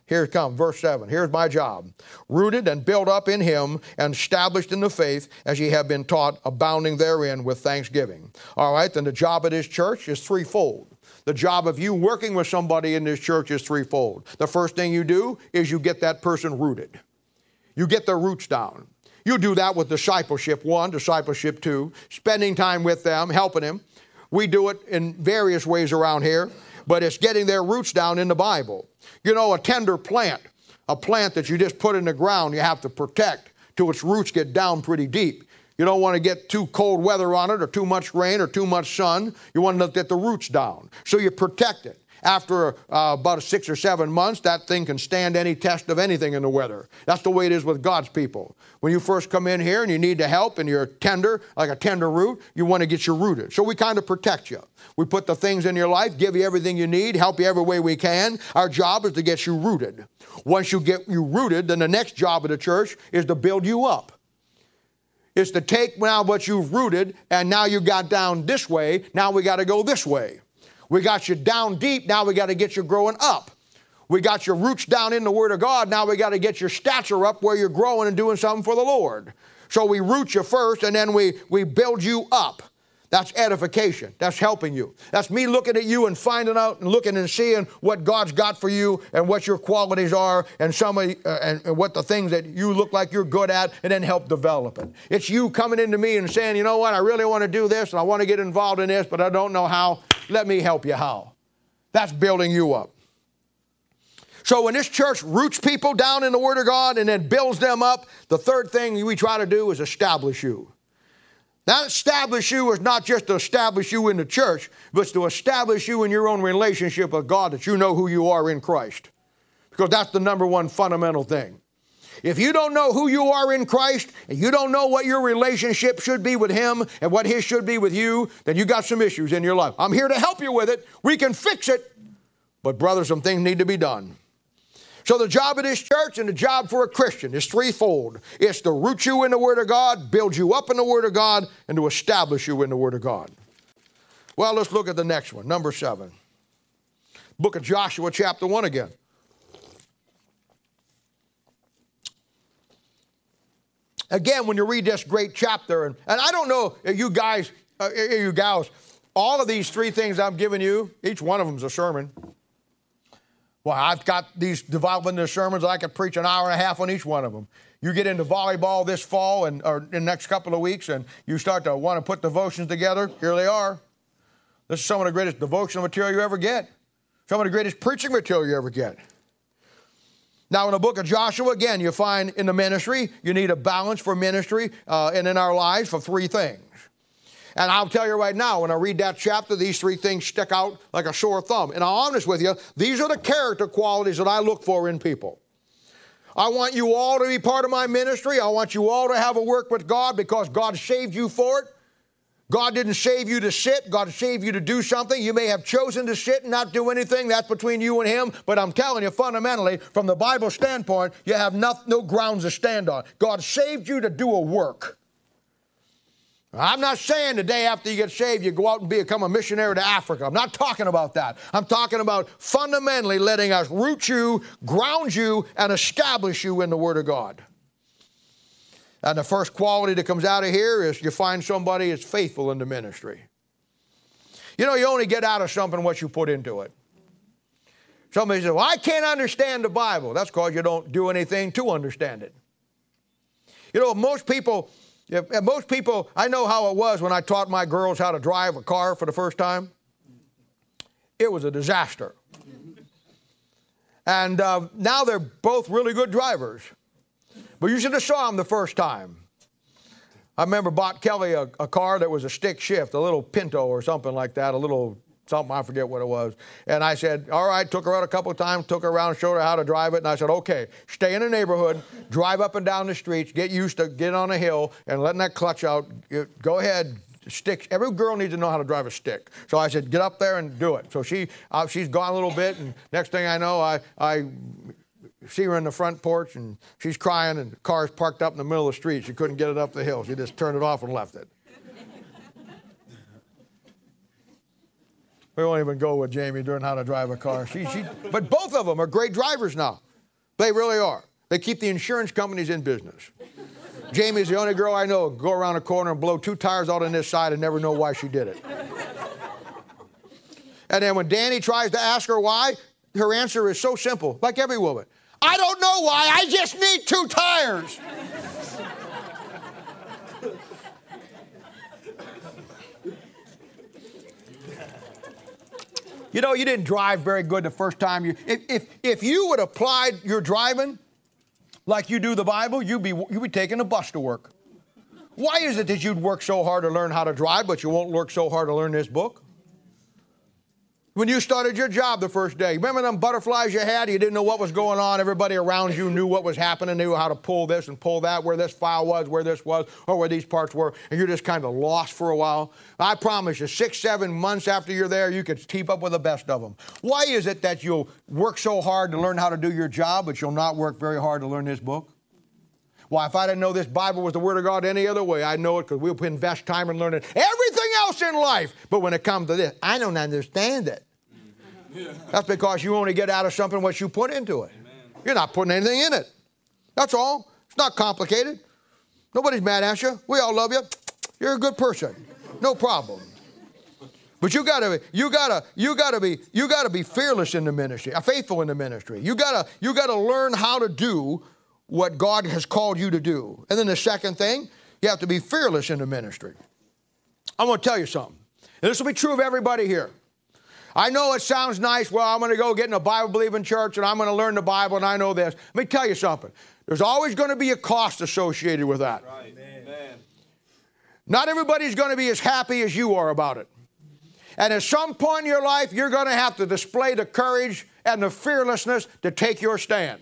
Here it comes, verse seven. Here's my job. Rooted and built up in him and established in the faith as ye have been taught, abounding therein with thanksgiving. All right, then the job of this church is threefold. The job of you working with somebody in this church is threefold. The first thing you do is you get that person rooted. You get their roots down. You do that with discipleship one, discipleship two, spending time with them, helping them. We do it in various ways around here, but it's getting their roots down in the Bible. You know, a tender plant, a plant that you just put in the ground, you have to protect till its roots get down pretty deep. You don't want to get too cold weather on it or too much rain or too much sun. You want to get the roots down. So you protect it. After uh, about six or seven months, that thing can stand any test of anything in the weather. That's the way it is with God's people. When you first come in here and you need the help and you're tender, like a tender root, you want to get you rooted. So we kind of protect you. We put the things in your life, give you everything you need, help you every way we can. Our job is to get you rooted. Once you get you rooted, then the next job of the church is to build you up. It's to take now what you've rooted and now you got down this way, now we got to go this way. We got you down deep, now we got to get you growing up. We got your roots down in the Word of God, now we got to get your stature up where you're growing and doing something for the Lord. So we root you first and then we, we build you up. That's edification. That's helping you. That's me looking at you and finding out and looking and seeing what God's got for you and what your qualities are and some of, uh, and, and what the things that you look like you're good at and then help develop it. It's you coming into me and saying, you know what, I really want to do this and I want to get involved in this, but I don't know how. Let me help you how. That's building you up. So when this church roots people down in the Word of God and then builds them up, the third thing we try to do is establish you. That establish you is not just to establish you in the church, but it's to establish you in your own relationship with God, that you know who you are in Christ. Because that's the number one fundamental thing. If you don't know who you are in Christ, and you don't know what your relationship should be with Him and what His should be with you, then you got some issues in your life. I'm here to help you with it. We can fix it. But brother, some things need to be done. So the job of this church and the job for a Christian is threefold. It's to root you in the Word of God, build you up in the Word of God, and to establish you in the Word of God. Well, let's look at the next one, number seven. Book of Joshua, chapter one again. Again, when you read this great chapter, and, and I don't know if you guys, uh, you gals, all of these three things I'm giving you, each one of them is a sermon. Well, I've got these divided into sermons. I could preach an hour and a half on each one of them. You get into volleyball this fall and or in the next couple of weeks, and you start to want to put devotions together. Here they are. This is some of the greatest devotional material you ever get. Some of the greatest preaching material you ever get. Now, in the book of Joshua, again, you find in the ministry, you need a balance for ministry uh, and in our lives for three things. And I'll tell you right now, when I read that chapter, these three things stick out like a sore thumb. And I'm honest with you, these are the character qualities that I look for in people. I want you all to be part of my ministry. I want you all to have a work with God because God saved you for it. God didn't save you to sit. God saved you to do something. You may have chosen to sit and not do anything. That's between you and Him. But I'm telling you, fundamentally, from the Bible standpoint, you have no, no grounds to stand on. God saved you to do a work. I'm not saying the day after you get saved, you go out and become a missionary to Africa. I'm not talking about that. I'm talking about fundamentally letting us root you, ground you, and establish you in the Word of God. And the first quality that comes out of here is you find somebody that's faithful in the ministry. You know, you only get out of something what you put into it. Somebody says, well, I can't understand the Bible. That's because you don't do anything to understand it. You know, most people... Yeah, most people, I know how it was when I taught my girls how to drive a car for the first time. It was a disaster. And uh, now they're both really good drivers. But you should have saw them the first time. I remember bought Kelly a, a car that was a stick shift, a little Pinto or something like that, a little something, I forget what it was. And I said, all right, took her out a couple of times, took her around, showed her how to drive it. And I said, okay, stay in the neighborhood, drive up and down the streets, get used to getting on a hill and letting that clutch out. Go ahead, stick. Every girl needs to know how to drive a stick. So I said, get up there and do it. So she, uh, she's gone a little bit. And next thing I know, I, I see her in the front porch and she's crying and the car's parked up in the middle of the street. She couldn't get it up the hill. She just turned it off and left it. We won't even go with Jamie doing how to drive a car. She, she, but both of them are great drivers now. They really are. They keep the insurance companies in business. Jamie's the only girl I know who can go around a corner and blow two tires out on this side and never know why she did it. And then when Danny tries to ask her why, her answer is so simple, like every woman. I don't know why, I just need two tires. You know, you didn't drive very good the first time. You, if, if, if you would apply your driving like you do the Bible, you'd be, you'd be taking a bus to work. Why is it that you'd work so hard to learn how to drive, but you won't work so hard to learn this book? When you started your job the first day, remember them butterflies you had? You didn't know what was going on. Everybody around you knew what was happening, knew how to pull this and pull that, where this file was, where this was, or where these parts were, and you're just kind of lost for a while. I promise you, six, seven months after you're there, you could keep up with the best of them. Why is it that you'll work so hard to learn how to do your job, but you'll not work very hard to learn this book? Why, if I didn't know this Bible was the Word of God any other way, I'd know it because we'll invest time in learning everything else in life. But when it comes to this, I don't understand it. That's because you only get out of something what you put into it. Amen. You're not putting anything in it. That's all. It's not complicated. Nobody's mad at you. We all love you. You're a good person. No problem. But you gotta, you gotta, you gotta be, you gotta be fearless in the ministry, faithful in the ministry. You gotta, you gotta learn how to do what God has called you to do. And then the second thing, you have to be fearless in the ministry. I'm going to tell you something. And this will be true of everybody here. I know it sounds nice. Well, I'm going to go get in a Bible-believing church, and I'm going to learn the Bible, and I know this. Let me tell you something. There's always going to be a cost associated with that. Right. Amen. Not everybody's going to be as happy as you are about it. And at some point in your life, you're going to have to display the courage and the fearlessness to take your stand.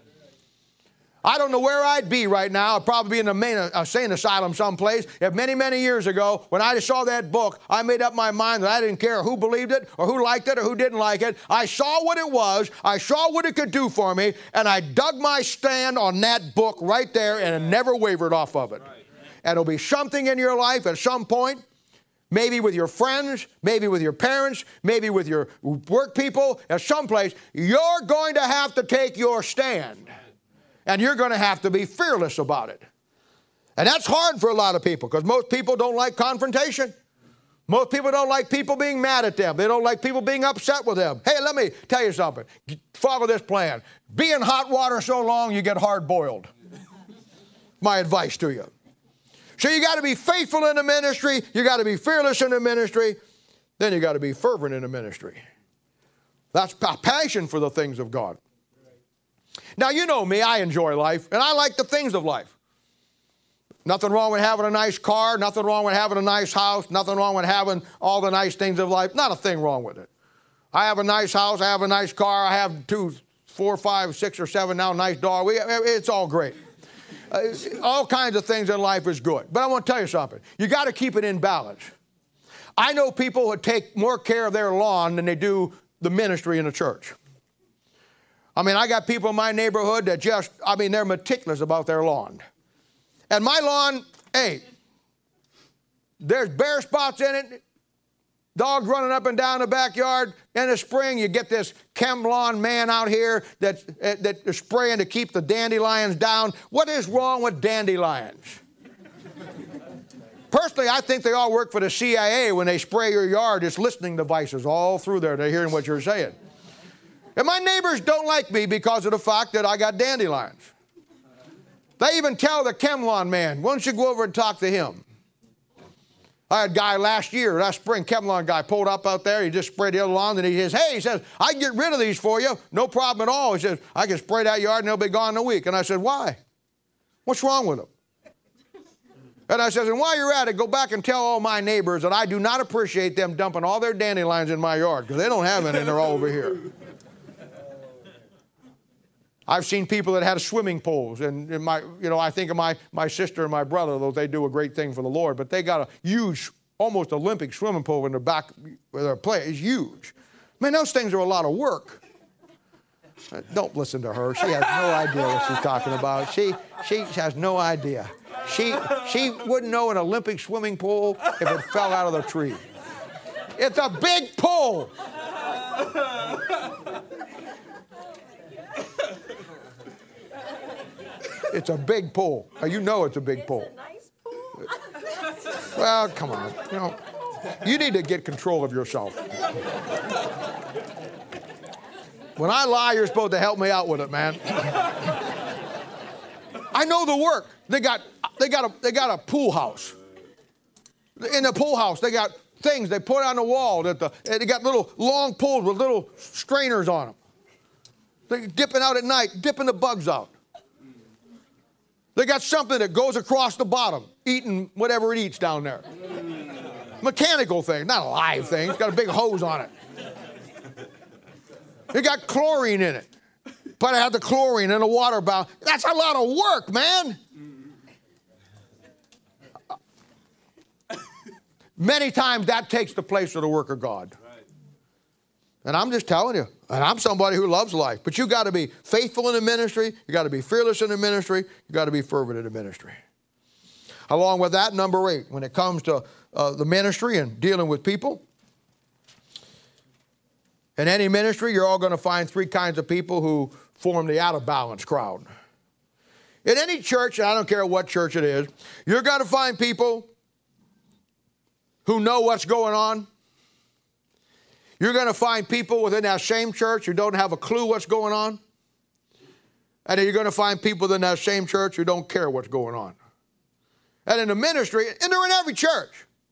I don't know where I'd be right now. I'd probably be in a main, uh, sane asylum someplace. If many, many years ago, when I saw that book, I made up my mind that I didn't care who believed it or who liked it or who didn't like it. I saw what it was. I saw what it could do for me, and I dug my stand on that book right there and never wavered off of it. And it'll be something in your life at some point, maybe with your friends, maybe with your parents, maybe with your work people, at some place, you're going to have to take your stand. And you're going to have to be fearless about it. And that's hard for a lot of people because most people don't like confrontation. Most people don't like people being mad at them. They don't like people being upset with them. Hey, let me tell you something. Follow this plan. Be in hot water so long you get hard boiled. My advice to you. So you got to be faithful in the ministry. You got to be fearless in the ministry. Then you got to be fervent in the ministry. That's a passion for the things of God. Now, you know me, I enjoy life, and I like the things of life. Nothing wrong with having a nice car, nothing wrong with having a nice house, nothing wrong with having all the nice things of life. Not a thing wrong with it. I have a nice house, I have a nice car, I have two, four, five, six, or seven now, nice dog. We, it's all great. Uh, all kinds of things in life is good. But I want to tell you something. You got to keep it in balance. I know people who take more care of their lawn than they do the ministry in the church. I mean, I got people in my neighborhood that just, I mean, they're meticulous about their lawn. And my lawn, hey, there's bare spots in it, dogs running up and down the backyard. In the spring, you get this chem lawn man out here that's, uh, that is spraying to keep the dandelions down. What is wrong with dandelions? Personally, I think they all work for the C I A when they spray your yard. It's listening devices all through there. They're hearing what you're saying. And my neighbors don't like me because of the fact that I got dandelions. They even tell the ChemLawn man, why don't you go over and talk to him? I had a guy last year, last spring, ChemLawn guy pulled up out there. He just sprayed the other lawn, and he says, hey, he says, I can get rid of these for you. No problem at all. He says, I can spray that yard, and they'll be gone in a week. And I said, why? What's wrong with them? And I said, and while you're at it, go back and tell all my neighbors that I do not appreciate them dumping all their dandelions in my yard because they don't have any, and they're all over here. I've seen people that had swimming pools, and, and my, you know, I think of my, my sister and my brother, though they do a great thing for the Lord, but they got a huge, almost Olympic swimming pool in the back where they're playing. It's huge. Man, those things are a lot of work. Don't listen to her. She has no idea what she's talking about. She, she has no idea. She, she wouldn't know an Olympic swimming pool if it fell out of the tree. It's a big pool. It's a big pool. You know it's a big pool. It's a nice pool. Well, come on. You know, you need to get control of yourself. When I lie, you're supposed to help me out with it, man. I know the work. They got, they got a, they got a pool house. In the pool house, they got things they put on the wall that the, they got little long pools with little strainers on them. They're dipping out at night, dipping the bugs out. They got something that goes across the bottom, eating whatever it eats down there. Mechanical thing, not a live thing. It's got a big hose on it. They got chlorine in it. But I have the chlorine in a water bottle. That's a lot of work, man. Many times that takes the place of the work of God. And I'm just telling you, and I'm somebody who loves life, but you got to be faithful in the ministry, you got to be fearless in the ministry, you got to be fervent in the ministry. Along with that, number eight, when it comes to uh, the ministry and dealing with people, in any ministry, you're all going to find three kinds of people who form the out-of-balance crowd. In any church, and I don't care what church it is, you're going to find people who know what's going on. You're going to find people within that same church who don't have a clue what's going on. And then you're going to find people within that same church who don't care what's going on. And in the ministry, and they're in every church.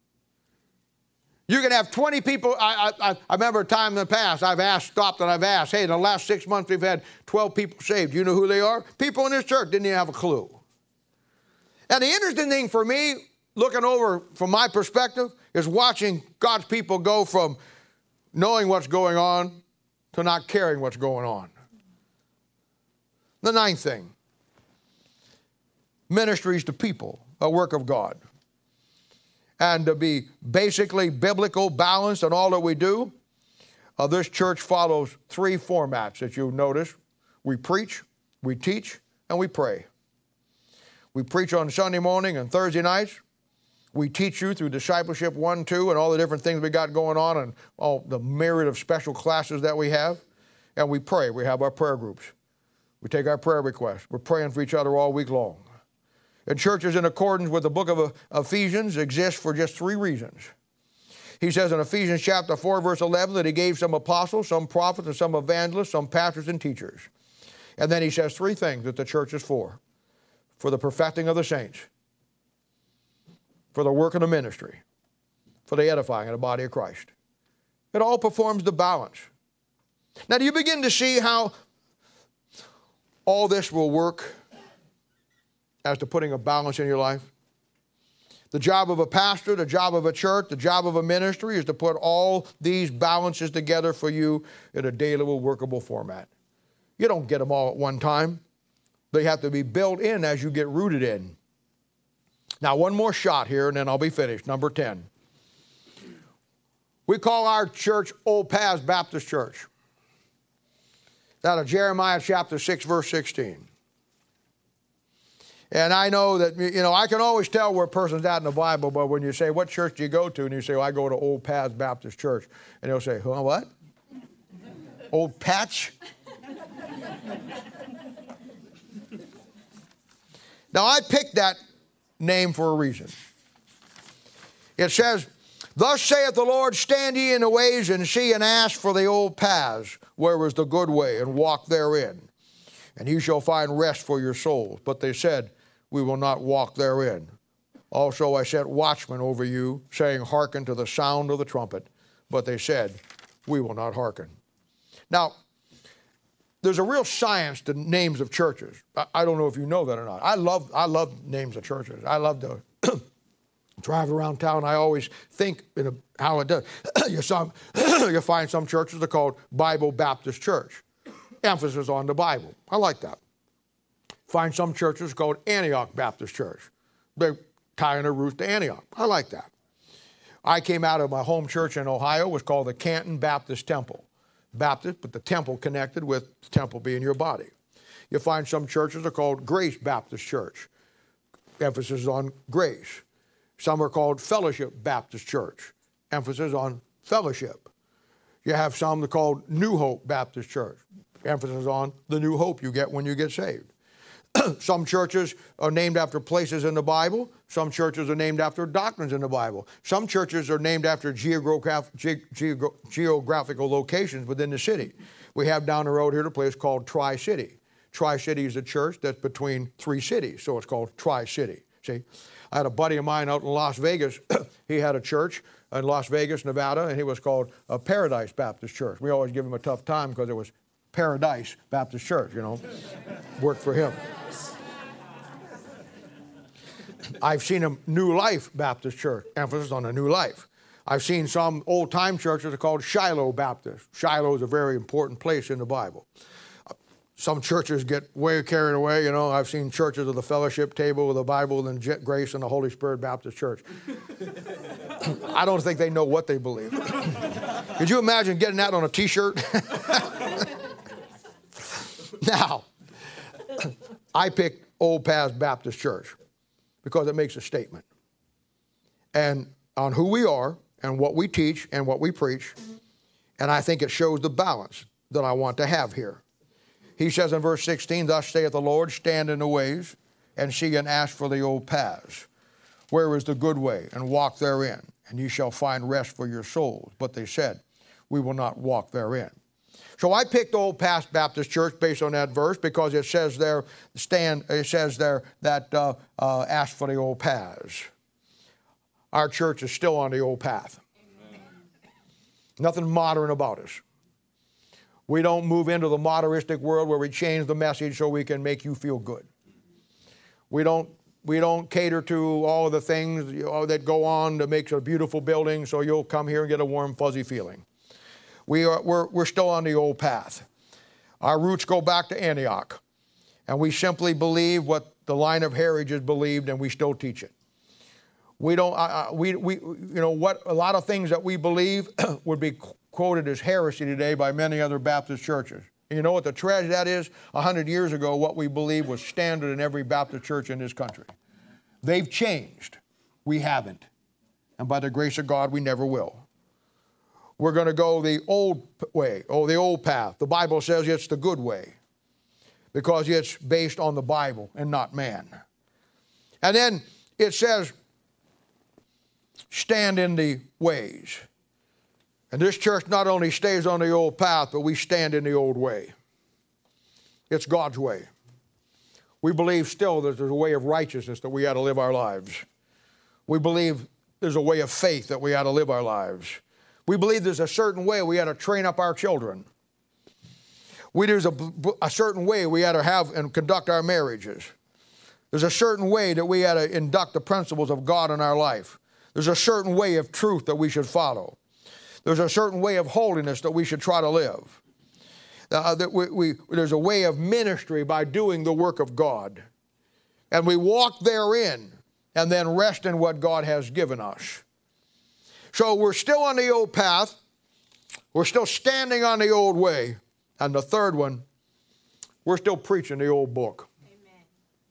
You can have twenty people. I, I, I remember a time in the past, I've asked, stopped and I've asked, hey, in the last six months we've had twelve people saved. You know who they are? People in this church didn't even have a clue. And the interesting thing for me, looking over from my perspective, is watching God's people go from knowing what's going on to not caring what's going on. The ninth thing, ministries to people, a work of God. And to be basically biblical, balanced in all that we do, uh, this church follows three formats that you'll notice. We preach, we teach, and we pray. We preach on Sunday morning and Thursday nights. We teach you through discipleship one, two, and all the different things we got going on and all the myriad of special classes that we have. And we pray. We have our prayer groups. We take our prayer requests. We're praying for each other all week long. And churches in accordance with the book of Ephesians exist for just three reasons. He says in Ephesians chapter four, verse eleven, that he gave some apostles, some prophets, and some evangelists, some pastors and teachers. And then he says three things that the church is for. For the perfecting of the saints, for the work of the ministry, for the edifying of the body of Christ. It all performs the balance. Now, do you begin to see how all this will work as to putting a balance in your life? The job of a pastor, the job of a church, the job of a ministry is to put all these balances together for you in a daily workable format. You don't get them all at one time. They have to be built in as you get rooted in. Now, one more shot here, and then I'll be finished. Number ten. We call our church Old Paths Baptist Church. Out of Jeremiah chapter six, verse sixteen. And I know that, you know, I can always tell where a person's at in the Bible, but when you say, what church do you go to? And you say, well, I go to Old Paths Baptist Church. And they'll say, huh, what? Old Patch? Now, I picked that name for a reason. It says, thus saith the Lord, stand ye in the ways and see and ask for the old paths, where was the good way, and walk therein. And ye shall find rest for your souls. But they said, we will not walk therein. Also I set watchmen over you, saying, hearken to the sound of the trumpet. But they said, we will not hearken. Now, there's a real science to names of churches. I, I don't know if you know that or not. I love, I love names of churches. I love to drive around town. I always think in a, how it does. you, some, you find some churches that are called Bible Baptist Church. Emphasis on the Bible. I like that. Find some churches called Antioch Baptist Church. They're tying their roots to Antioch. I like that. I came out of my home church in Ohio. It was called the Canton Baptist Temple. Baptist, but the temple connected with the temple being your body. You find some churches are called Grace Baptist Church. Emphasis on grace. Some are called Fellowship Baptist Church. Emphasis on fellowship. You have some that are called New Hope Baptist Church. Emphasis on the new hope you get when you get saved. Some churches are named after places in the Bible. Some churches are named after doctrines in the Bible. Some churches are named after geograph ge geog geographical locations within the city. We have down the road here a place called Tri-City. Tri-City is a church that's between three cities, so it's called Tri-City. See, I had a buddy of mine out in Las Vegas. He had a church in Las Vegas, Nevada, and he was called uh, Paradise Baptist Church. We always give him a tough time because it was Paradise Baptist Church, you know. Worked for him. I've seen a New Life Baptist Church, emphasis on a new life. I've seen some old-time churches that are called Shiloh Baptist. Shiloh is a very important place in the Bible. Some churches get way carried away, you know. I've seen churches of the fellowship table with the Bible and Grace and the Holy Spirit Baptist Church. I don't think they know what they believe. Could you imagine getting that on a T-shirt? Now, I picked Old Paths Baptist Church because it makes a statement. And on who we are and what we teach and what we preach, and I think it shows the balance that I want to have here. He says in verse sixteen, thus saith the Lord, stand in the ways and see and ask for the old paths. Where is the good way? And walk therein, and ye shall find rest for your souls. But they said, we will not walk therein. So I picked Old Paths Baptist Church based on that verse because it says there, stand, it says there that uh, uh, ask for the old paths. Our church is still on the old path. Amen. Nothing modern about us. We don't move into the modernistic world where we change the message so we can make you feel good. We don't, we don't cater to all the things you know, that go on to make a beautiful building so you'll come here and get a warm, fuzzy feeling. We are, we're, we're still on the old path. Our roots go back to Antioch, and we simply believe what the line of heritage believed, and we still teach it. We don't, uh, we, we, you know, what a lot of things that we believe would be quoted as heresy today by many other Baptist churches. And you know what the tragedy that is? A hundred years ago, what we believed was standard in every Baptist church in this country. They've changed. We haven't. And by the grace of God, we never will. We're going to go the old way, or the old path. The Bible says it's the good way because it's based on the Bible and not man. And then it says, stand in the ways. And this church not only stays on the old path, but we stand in the old way. It's God's way. We believe still that there's a way of righteousness that we ought to live our lives. We believe there's a way of faith that we ought to live our lives. We believe there's a certain way we ought to train up our children. We, there's a, a certain way we ought to have and conduct our marriages. There's a certain way that we ought to induct the principles of God in our life. There's a certain way of truth that we should follow. There's a certain way of holiness that we should try to live. Uh, that we, we, there's a way of ministry by doing the work of God. And we walk therein and then rest in what God has given us. So we're still on the old path. We're still standing on the old way. And the third one, we're still preaching the old book. Amen.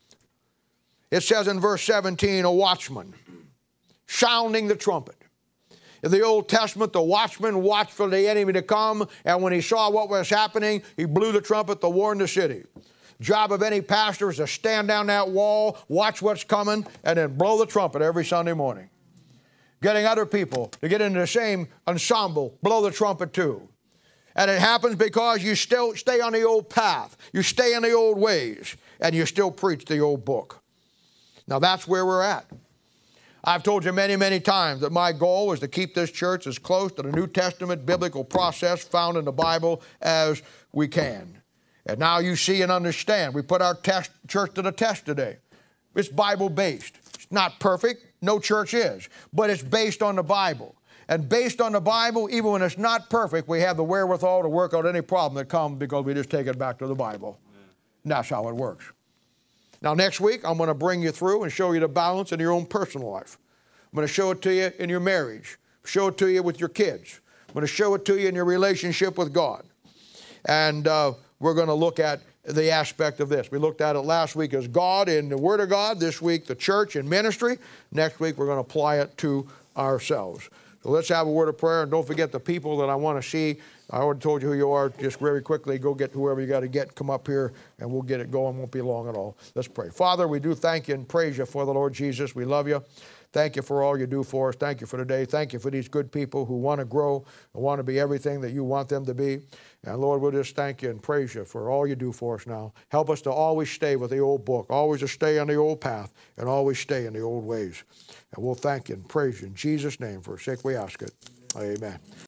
It says in verse seventeen, a watchman sounding the trumpet. In the Old Testament, the watchman watched for the enemy to come, and when he saw what was happening, he blew the trumpet to warn the city. Job of any pastor is to stand down that wall, watch what's coming, and then blow the trumpet every Sunday morning. Getting other people to get into the same ensemble, blow the trumpet too. And it happens because you still stay on the old path. You stay in the old ways, and you still preach the old book. Now that's where we're at. I've told you many, many times that my goal is to keep this church as close to the New Testament biblical process found in the Bible as we can. And now you see and understand. We put our test, church to the test today. It's Bible-based. It's not perfect. No church is. But it's based on the Bible. And based on the Bible, even when it's not perfect, we have the wherewithal to work out any problem that comes because we just take it back to the Bible. And that's how it works. Now, next week, I'm going to bring you through and show you the balance in your own personal life. I'm going to show it to you in your marriage. Show it to you with your kids. I'm going to show it to you in your relationship with God. And uh, we're going to look at the aspect of this. We looked at it last week as God in the Word of God. This week, the church and ministry. Next week, we're going to apply it to ourselves. So let's have a word of prayer. And don't forget the people that I want to see I already told you who you are. Just very quickly, go get whoever you got to get. Come up here, and we'll get it going. Won't be long at all. Let's pray. Father, we do thank you and praise you for the Lord Jesus. We love you. Thank you for all you do for us. Thank you for today. Thank you for these good people who want to grow and want to be everything that you want them to be. And Lord, we'll just thank you and praise you for all you do for us now. Help us to always stay with the old book, always to stay on the old path, and always stay in the old ways. And we'll thank you and praise you in Jesus' name. For his sake we ask it. Amen.